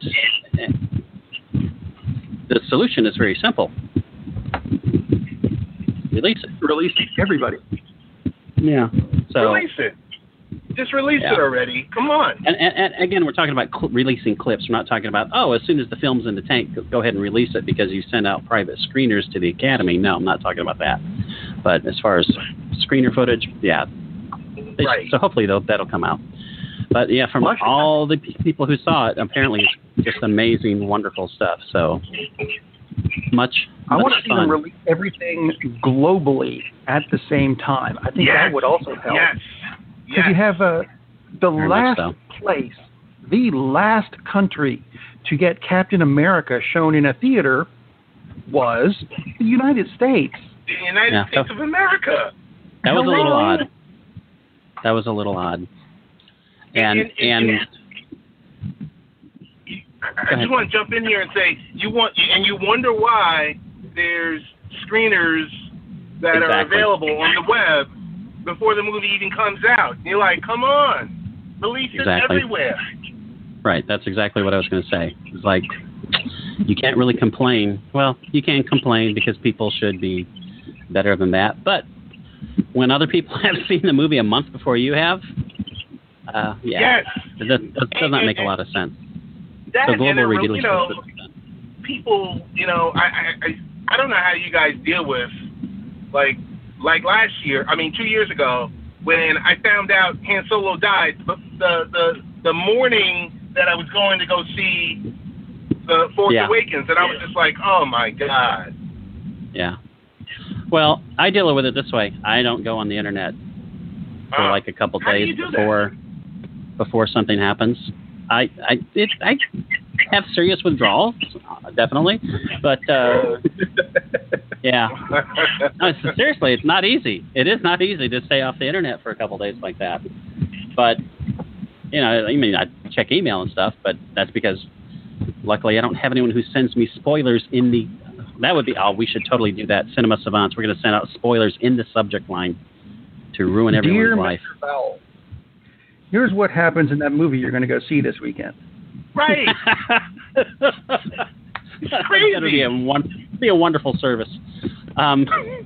the solution is very simple. Release it. Release everybody. Yeah. So, Release it. Just release Yeah. it already. Come on. and, and, and again, we're talking about cl- releasing clips. We're not talking about, oh, as soon as the film's in the tank, go- go ahead and release it because you send out private screeners to the Academy. No, I'm not talking about that. But as far as screener footage, yeah. They- Right. So hopefully that'll, that'll come out. But yeah, from Well, actually, all the pe- people who saw it, apparently it's just amazing, wonderful stuff. So much, I much want to see fun. them release everything globally at the same time. I think Yes. that would also help. Yes. Because Yes. you have uh, the Very much last so. place, the last country to get Captain America shown in a theater was the United States. the United Yeah. States of America. That was a little Hello? odd. That was a little odd. And And- and, and- I ahead. just want to jump in here and say you want, and you wonder why there's screeners that are Exactly. available on the web before the movie even comes out. You're like, come on, release Exactly. it everywhere. right, that's exactly what I was going to say. It's like you can't really complain. Well, you can complain because people should be better than that. But when other people have seen the movie a month before you have, uh, yeah, Yes. that, that does not make a lot of sense. That, So and global it re- release you know, should be done. people, you know, I, I, I, I don't know how you guys deal with, like, like last year. I mean, two years ago, when I found out Han Solo died, the the the, the morning that I was going to go see the Force Yeah. Awakens, and I was just like, oh my god. Yeah. Well, I deal with it this way. I don't go on the internet for Uh, like a couple how do days you do that? before before something happens. I I it, I have serious withdrawals, uh, definitely, but uh, Yeah. No, it's, seriously, it's not easy. It is not easy to stay off the internet for a couple of days like that. But, you know, I mean, I check email and stuff, but that's because, luckily, I don't have anyone who sends me spoilers in the... That would be... Oh, we should totally do that. Cinema Savants, we're going to send out spoilers in the subject line to ruin everyone's Dear life. Mister Bowell, here's what happens in that movie you're going to go see this weekend. Right. It's crazy. That would be a, one, be a wonderful service. Um,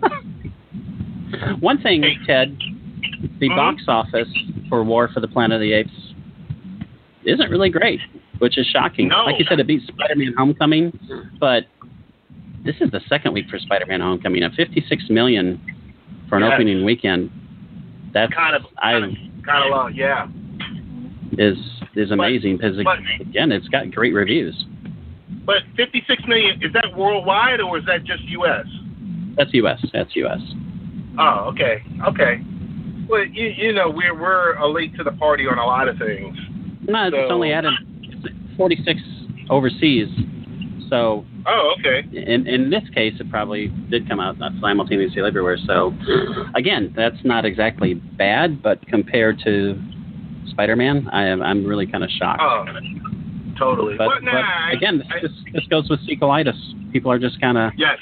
one thing, Ted, the mm-hmm. box office for War for the Planet of the Apes isn't really great, which is shocking. No. Like you said, it beat Spider-Man Homecoming, but this is the second week for Spider-Man Homecoming. At fifty-six million dollars for an yes. opening weekend, that's kind of kind of, kind of long, yeah. Is is amazing because but, again, it's got great reviews. But fifty-six million, is that worldwide or is that just U S? That's U S. That's U S. Oh, okay, okay. Well, you, you know, we're we're a late to the party on a lot of things. No, so, it's only added forty-six overseas. So. Oh, okay. In in this case, it probably did come out not simultaneously everywhere. So, again, that's not exactly bad, but compared to Spider-Man, I am I'm really kind of shocked. Oh, totally. But, but, nah, but again, I, this, this goes with sequelitis. People are just kind of yes.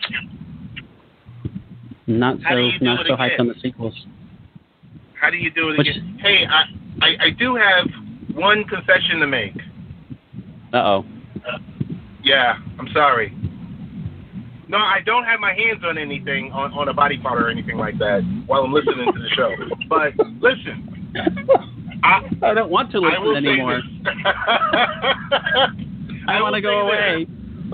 not How so not so again? hyped on the sequels. How do you do it Which, again? Hey, I, I I do have one confession to make. Uh oh. Yeah, I'm sorry. No, I don't have my hands on anything, on, on a body part or anything like that while I'm listening to the show. But listen, I, I don't want to I will listen anymore. I, I want to go away.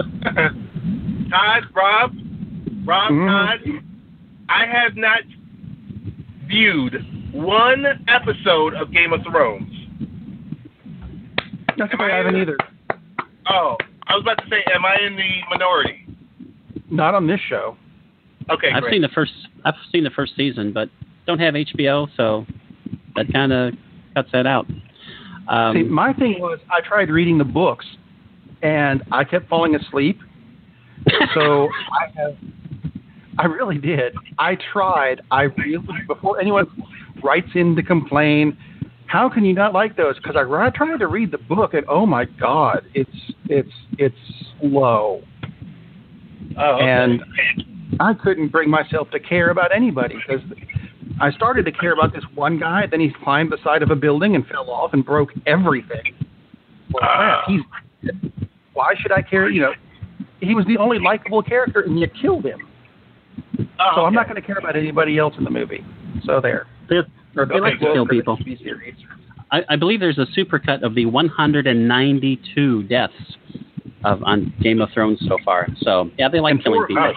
Todd, Rob, Rob, Mm-hmm. Todd, I have not viewed one episode of Game of Thrones. That's Am why I I haven't in- either. Oh, I was about to say, am I in the minority? Not on this show. Okay, I've great. seen the first. I've seen the first season, but don't have H B O, so that kind of cuts that out. Um, See, my thing was I tried reading the books, and I kept falling asleep. So I have, I really did. I tried. I really before anyone writes in to complain. How can you not like those? Because I, I tried to read the book, and oh my God, it's it's it's slow. Oh, okay. And I couldn't bring myself to care about anybody because I started to care about this one guy. Then he climbed the side of a building and fell off and broke everything. Well, crap, he's, why should I care? You know, he was the only likable character, and you killed him. Oh, so I'm okay. not going to care about anybody else in the movie. So there. They, Or they like to book kill or the people. T V series. I, I believe there's a supercut of the one hundred ninety-two deaths of on Game of Thrones so far. So yeah, they like And killing four- people.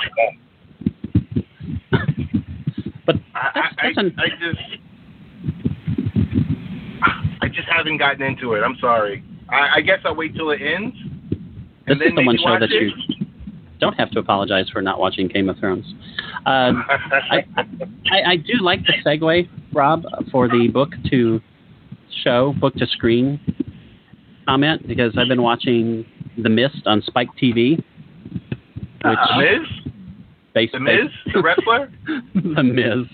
But I, that's, I, that's an, I just, I just haven't gotten into it. I'm sorry. I, I guess I'll wait till it ends. this And then is the one maybe show watch that it. you don't have to apologize for not watching Game of Thrones. Uh, I, I, I do like the segue, Rob, for the book to show, book to screen comment, because I've been watching The Mist on Spike T V. Which Uh, Miz? based, The Miz? The wrestler? The Miz.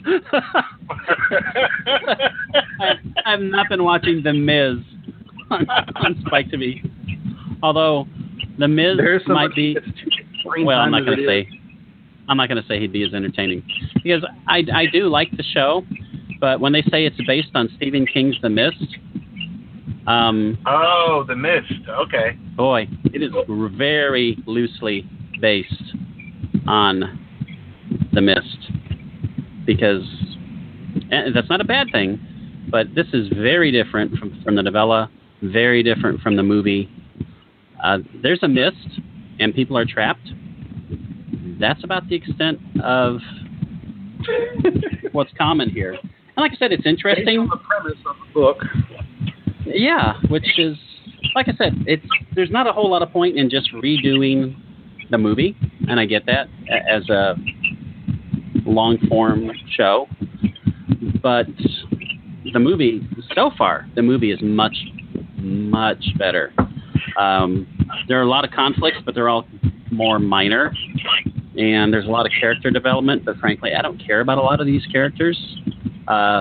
I, I've not been watching The Miz on, on Spike T V. Although The Miz There's so might much be. that's too much screen Well, I'm time not as going to it is. say. I'm not going to say he'd be as entertaining because I, I do like the show, but when they say it's based on Stephen King's The Mist, um, Oh, The Mist. Okay. boy, it is very loosely based on The Mist because and that's not a bad thing, but this is very different from, from the novella, very different from the movie. Uh, there's a mist, and people are trapped. That's about the extent of what's common here. And like I said, it's Based interesting. on the premise of the book. Yeah, which is, like I said, it's there's not a whole lot of point in just redoing the movie, and I get that a- as a long-form show. But the movie, so far, the movie is much, much better. Um, there are a lot of conflicts, but they're all more minor and there's a lot of character development, but frankly, I don't care about a lot of these characters. Uh,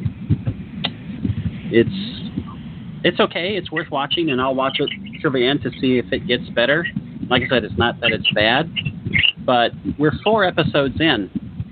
it's it's okay. It's worth watching, and I'll watch it till the end to see if it gets better. Like I said, it's not that it's bad, but we're four episodes in,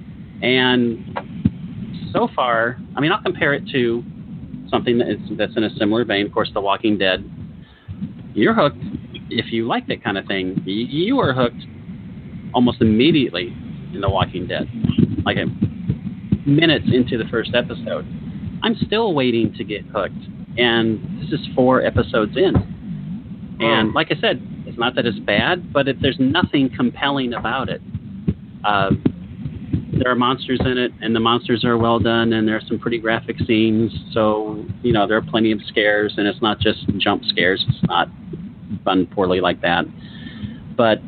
and so far, I mean, I'll compare it to something that is, that's in a similar vein. Of course, The Walking Dead. You're hooked if you like that kind of thing. You, you are hooked almost immediately in The Walking Dead, like a, minutes into the first episode. I'm still waiting to get hooked, and this is four episodes in. And like I said, it's not that it's bad, but if there's nothing compelling about it. Uh, there are monsters in it, and the monsters are well done, and there are some pretty graphic scenes. So, you know, there are plenty of scares, and it's not just jump scares. It's not done poorly like that. But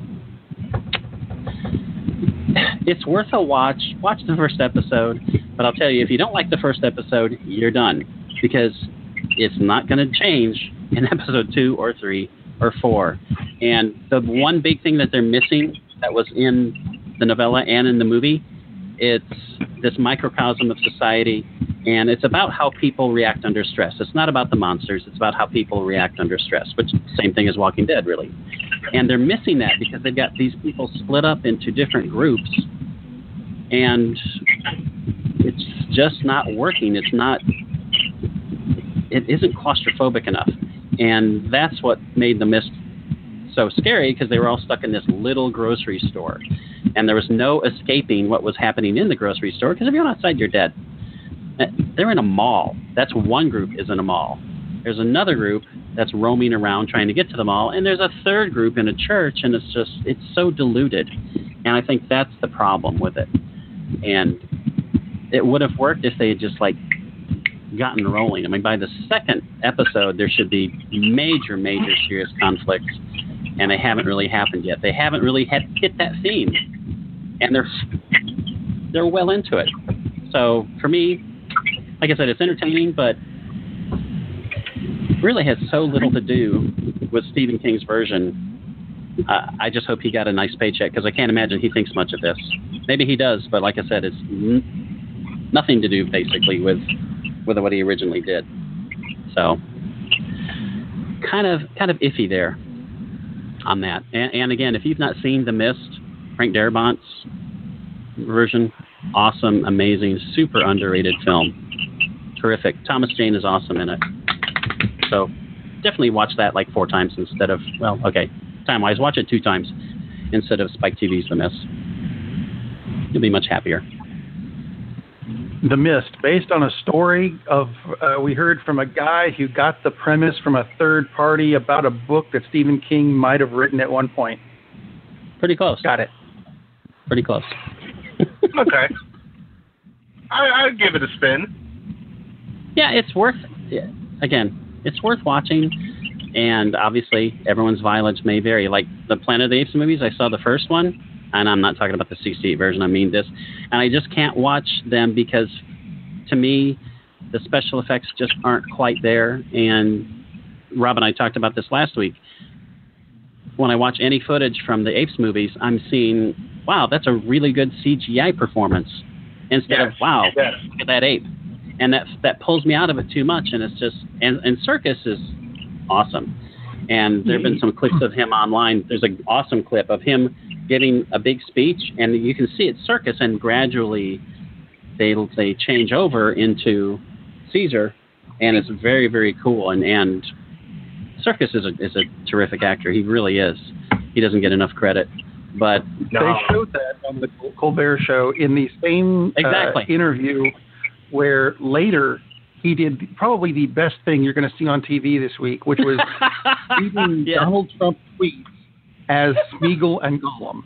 it's worth a watch. Watch the first episode. But I'll tell you, if you don't like the first episode, you're done. Because it's not going to change in episode two or three or four. And the one big thing that they're missing that was in the novella and in the movie, it's this microcosm of society, and it's about how people react under stress. It's not about the monsters. It's about how people react under stress, which is the same thing as Walking Dead, really. And they're missing that because they've got these people split up into different groups, and it's just not working. It's not, it isn't claustrophobic enough. And that's what made The Mist so scary, because they were all stuck in this little grocery store. And there was no escaping what was happening in the grocery store, because if you're outside, you're dead. They're in a mall. That's one group is in a mall. There's another group that's roaming around trying to get to the mall, and there's a third group in a church, and it's just, it's so diluted. And I think that's the problem with it. And it would have worked if they had just, like, gotten rolling. I mean, by the second episode, there should be major, major serious conflicts, and they haven't really happened yet. They haven't really had, hit that theme, and they're they're well into it. So for me, like I said, it's entertaining, but really has so little to do with Stephen King's version. Uh, I just hope he got a nice paycheck, because I can't imagine he thinks much of this. Maybe he does, but like I said, it's n- nothing to do basically with with what he originally did. So kind of kind of iffy there on that. And, and again, if you've not seen The Mist, Frank Darabont's version, awesome, amazing, super underrated film. Terrific. Thomas Jane is awesome in it. So definitely watch that like four times instead of, well, okay, time-wise, watch it two times instead of Spike T V's The Mist. You'll be much happier. The Mist, based on a story of, uh, we heard from a guy who got the premise from a third party about a book that Stephen King might have written at one point. Pretty close. Got it. Pretty close. Okay. I, I'd give it a spin. Yeah, it's worth, yeah, again, it's worth watching. And obviously, everyone's violence may vary. Like the Planet of the Apes movies, I saw the first one. And I'm not talking about the C C version, I mean this. And I just can't watch them because, to me, the special effects just aren't quite there. And Rob and I talked about this last week. When I watch any footage from the Apes movies, I'm seeing, wow, that's a really good C G I performance. Instead yes. of, wow, yes. look at that ape. And that that pulls me out of it too much. And it's just, and, and Circus is awesome. And there have been some clips of him online. There's an awesome clip of him giving a big speech, and you can see it's Circus, and gradually they they change over into Caesar, and it's very, very cool. And, and Circus is a is a terrific actor. He really is. He doesn't get enough credit. But no. They showed that on the Colbert Show in the same exactly. uh, interview where later he did probably the best thing you're going to see on T V this week, which was reading yeah. Donald Trump tweets as Smeagol and Gollum.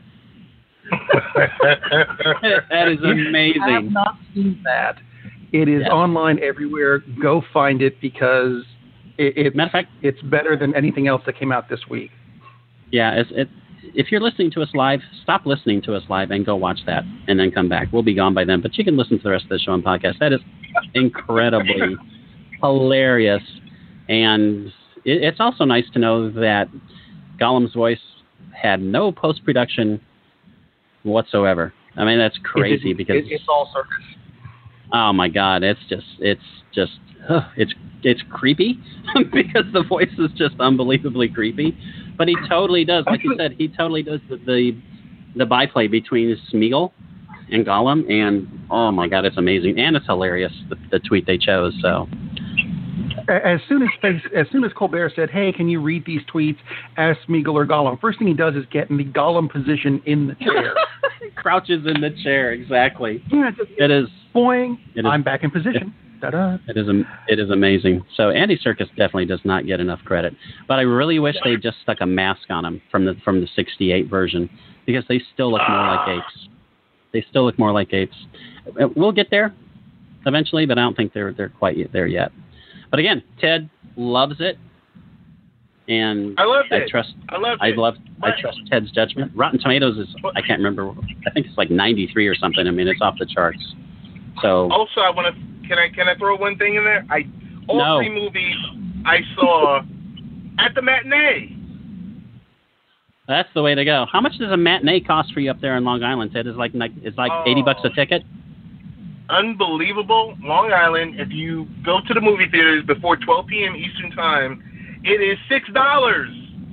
That is amazing. I have not seen that. It is yeah. online everywhere. Go find it because it, it, Matter of fact, it's better than anything else that came out this week. Yeah, it's, it, if you're listening to us live, stop listening to us live and go watch that and then come back. We'll be gone by then, but you can listen to the rest of the show on podcast. That is incredibly hilarious. And it, it's also nice to know that Gollum's voice had no post-production whatsoever. I mean, that's crazy it, because it, it's all circus. Oh my God, it's just it's just uh, it's it's creepy because the voice is just unbelievably creepy. But he totally does, like you said, he totally does the the, the byplay between Smeagol and Gollum, and oh my God, it's amazing, and it's hilarious the, the tweet they chose. So. As soon as as soon as Colbert said, "Hey, can you read these tweets as Smeagol or Gollum?" First thing he does is get in the Gollum position in the chair. Crouches in the chair, exactly. Yeah, just, it is. Boing! It is, I'm back in position. It, Ta-da! It is. It is amazing. So Andy Serkis definitely does not get enough credit, but I really wish they just stuck a mask on him from the from the sixty-eight version because they still look more like apes. They still look more like apes. We'll get there eventually, but I don't think they're they're quite there yet. But again, Ted loves it, and I loved I it. trust. I loved I it. love. But, I trust Ted's judgment. Rotten Tomatoes is. I can't remember. I think it's like ninety-three or something. I mean, it's off the charts. So. Also, I want to. Can I can I throw one thing in there? I all no. three movies I saw at the matinee. That's the way to go. How much does a matinee cost for you up there in Long Island, Ted? Is like it's like oh. eighty bucks a ticket. Unbelievable. Long Island, if you go to the movie theaters before twelve p.m. Eastern Time, it is six dollars.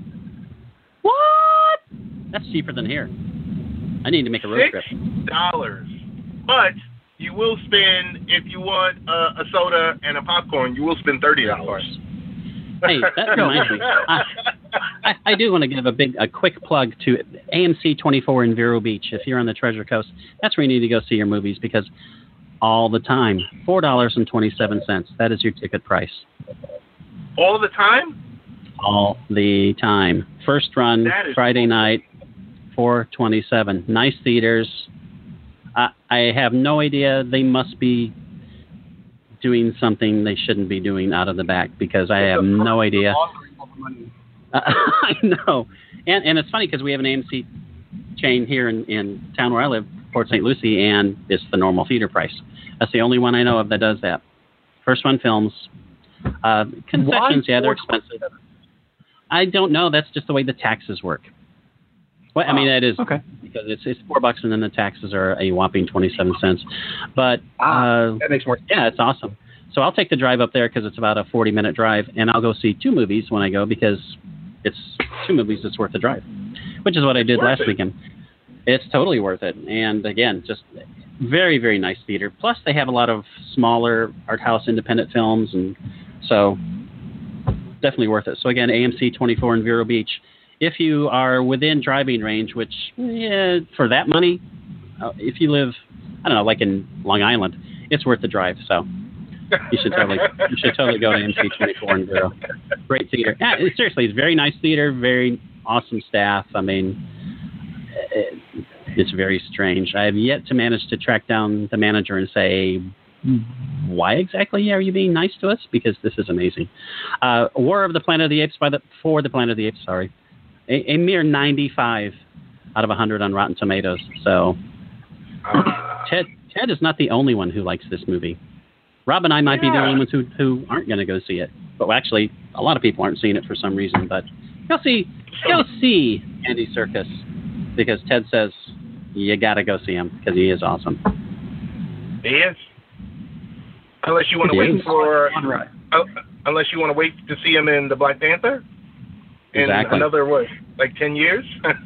What? That's cheaper than here. I need to make a road trip. six dollars. But you will spend, if you want uh, a soda and a popcorn, you will spend thirty dollars. Hey, that reminds me. I, I, I do want to give a big, a quick plug to A M C twenty-four in Vero Beach. If you're on the Treasure Coast, that's where you need to go see your movies because all the time, four dollars and twenty-seven cents. That is your ticket price. All the time? All the time. First run, Friday cool. night, four twenty-seven. Nice theaters. I, I have no idea. They must be doing something they shouldn't be doing out of the back because I have no idea. Uh, I know. And and it's funny because we have an A M C chain here in, in town where I live, Port Saint Lucie, and it's the normal theater price. That's the only one I know of that does that. First Run Films. Uh, concessions, yeah, they're expensive. I don't know. That's just the way the taxes work. Well, I mean, that is okay. because it's it's four bucks and then the taxes are a whopping twenty-seven cents. But ah, uh, that makes more sense. Yeah, it's awesome. So I'll take the drive up there because it's about a forty-minute drive, and I'll go see two movies when I go because it's two movies that's worth the drive, which is what I did last it. weekend. It's totally worth it. And again, just very, very nice theater. Plus, they have a lot of smaller art house independent films, and so definitely worth it. So again, A M C twenty-four in Vero Beach. If you are within driving range, which yeah, for that money, uh, if you live, I don't know, like in Long Island, it's worth the drive. So you should totally, you should totally go to A M C twenty-four in Vero. Great theater. Yeah, it, seriously, it's very nice theater, very awesome staff. I mean, it, it's very strange. I have yet to manage to track down the manager and say, why exactly are you being nice to us? Because this is amazing. Uh, War of the Planet of the Apes by the for the Planet of the Apes. Sorry. A, a mere ninety-five out of one hundred on Rotten Tomatoes. So Ted Ted is not the only one who likes this movie. Rob and I might yeah. be the only ones who, who aren't going to go see it. But actually, a lot of people aren't seeing it for some reason. But go see, go see Andy Serkis because Ted says you got to go see him because he is awesome. He is. Unless you want to wait for, uh, unless you want to wait to see him in the Black Panther. In exactly. another, what, like ten years?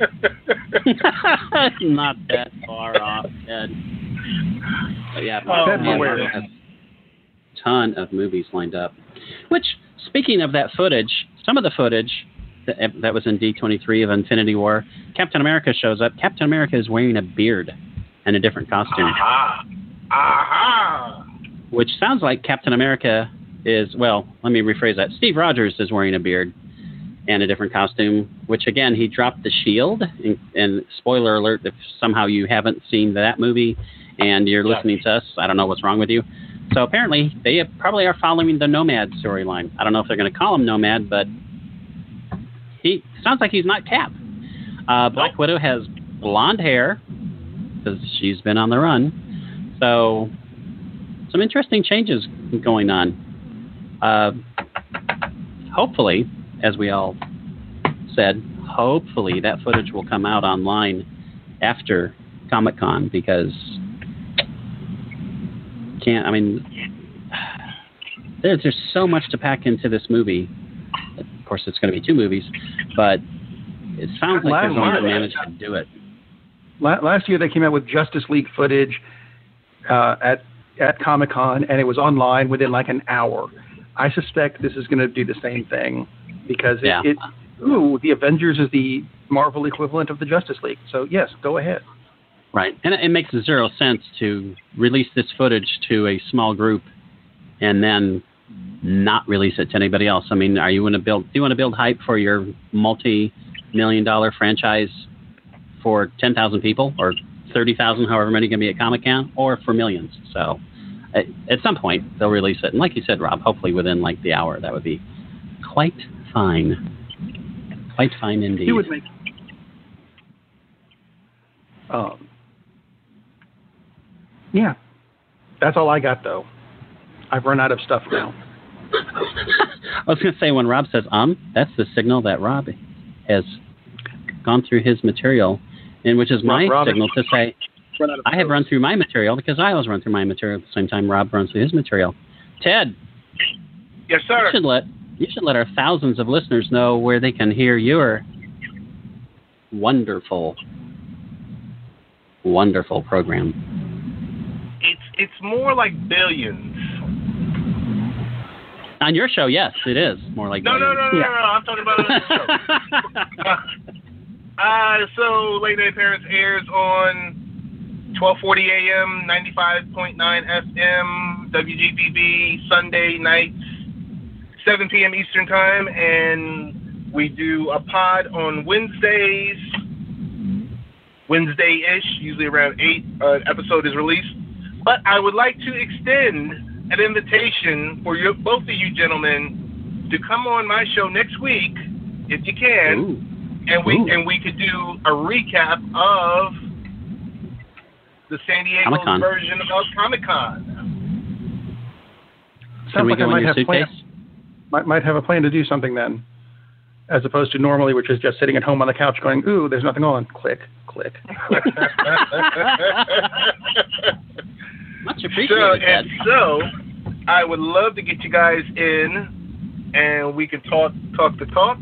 Not that far off, Ted. But yeah, oh, man, has a ton of movies lined up. Which, speaking of that footage, some of the footage that, that was in D twenty-three of Infinity War, Captain America shows up. Captain America is wearing a beard and a different costume. Aha! Aha! Which sounds like Captain America is, well, let me rephrase that. Steve Rogers is wearing a beard and a different costume, which, again, he dropped the shield. And, and spoiler alert, if somehow you haven't seen that movie and you're yeah. listening to us, I don't know what's wrong with you. So apparently they probably are following the Nomad storyline. I don't know if they're going to call him Nomad, but he sounds like he's not Cap. Uh, Black nope. Widow has blonde hair because she's been on the run. So some interesting changes going on. Uh, hopefully, as we all said, hopefully that footage will come out online after Comic-Con because can't. I mean, there's there's so much to pack into this movie. Of course, it's going to be two movies, but it sounds like Last they're going to year- manage to do it. La- Last year they came out with Justice League footage uh, at at Comic-Con, and it was online within like an hour. I suspect this is going to do the same thing because it, Yeah. it ooh, the Avengers is the Marvel equivalent of the Justice League. So yes, go ahead. Right, and it, it makes zero sense to release this footage to a small group and then not release it to anybody else. I mean, are you going to build? Do you want to build hype for your multi-million dollar franchise for ten thousand people or thirty thousand, however many can be at Comic-Con, or for millions? So, at, at some point they'll release it, and like you said, Rob, hopefully within like the hour. That would be quite fine, quite fine indeed. It would make. Um. Yeah, that's all I got though. I've run out of stuff now. I was going to say, when Rob says um, that's the signal that Rob has gone through his material, and which is my Rob, signal to say I have run through my material because I always run through my material at the same time Rob runs through his material. Ted, Yes, sir. you should let you should let our thousands of listeners know where they can hear your wonderful, wonderful program. It's it's more like billions. On your show, yes, it is more like No, no, no, no, no, Yeah. no. I'm talking about another show. uh, so Late Night Parents airs on twelve forty a.m., ninety-five point nine F M, W G P B, Sunday nights, seven p.m. Eastern Time, and we do a pod on Wednesdays, Wednesday-ish, usually around eight. Uh, episode is released. But I would like to extend an invitation for you, both of you gentlemen, to come on my show next week, if you can, Ooh. and we Ooh. and we could do a recap of the San Diego Comic-Con. version of Comic-Con. Can Sounds we like I go in might your have suitcase? plans. Might might have a plan to do something then, as opposed to normally, which is just sitting at home on the couch going, "Ooh, there's nothing on." Click, click. Much So appreciated, Ted. and so, I would love to get you guys in, and we can talk talk the talk,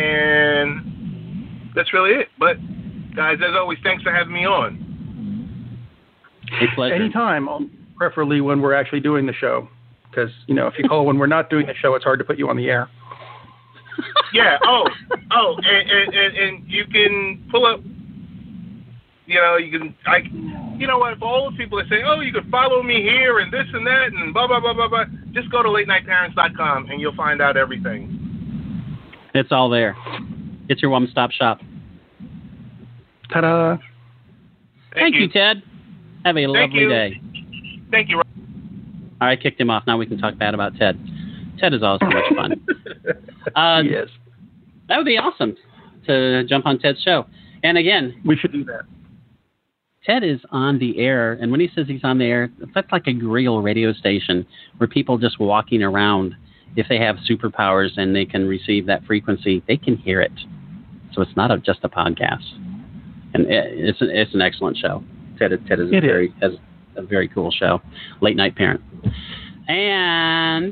and that's really it. But guys, as always, thanks for having me on. A pleasure. Anytime, preferably when we're actually doing the show, because you know if you call when we're not doing the show, it's hard to put you on the air. Yeah. Oh. Oh. And, and, and, and you can pull up. You know, you can. I. You know what? For all the people that say, "Oh, you can follow me here and this and that and blah blah blah blah blah," just go to late night parents dot com and you'll find out everything. It's all there. It's your one-stop shop. Ta-da! Thank, you, Ted. Have a Thank lovely you. day. Thank you. Rob. All right, kicked him off. Now we can talk bad about Ted. Ted is always so much fun. Uh, yes, That would be awesome to jump on Ted's show. And again, we should do that. Ted is on the air, and when he says he's on the air, that's like a real radio station where people just walking around, if they have superpowers and they can receive that frequency, they can hear it. So it's not a, just a podcast. And it, it's, an, it's an excellent show. Ted, Ted is a It very, is. has a very cool show, Late Night Parent. And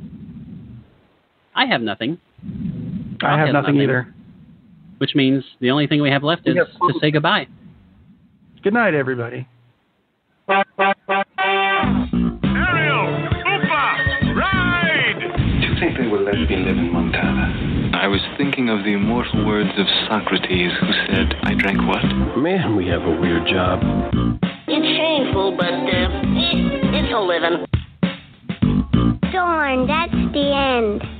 I have nothing. I Rob have has nothing, either. Which means the only thing we have left We is have to say goodbye. Good night, everybody. Ariel! Hoopa! Ride! Do you think they will let me live in Montana? I was thinking of the immortal words of Socrates, who said, I drank what? Man, we have a weird job. It's shameful, but uh, it's a living. Darn, that's the end.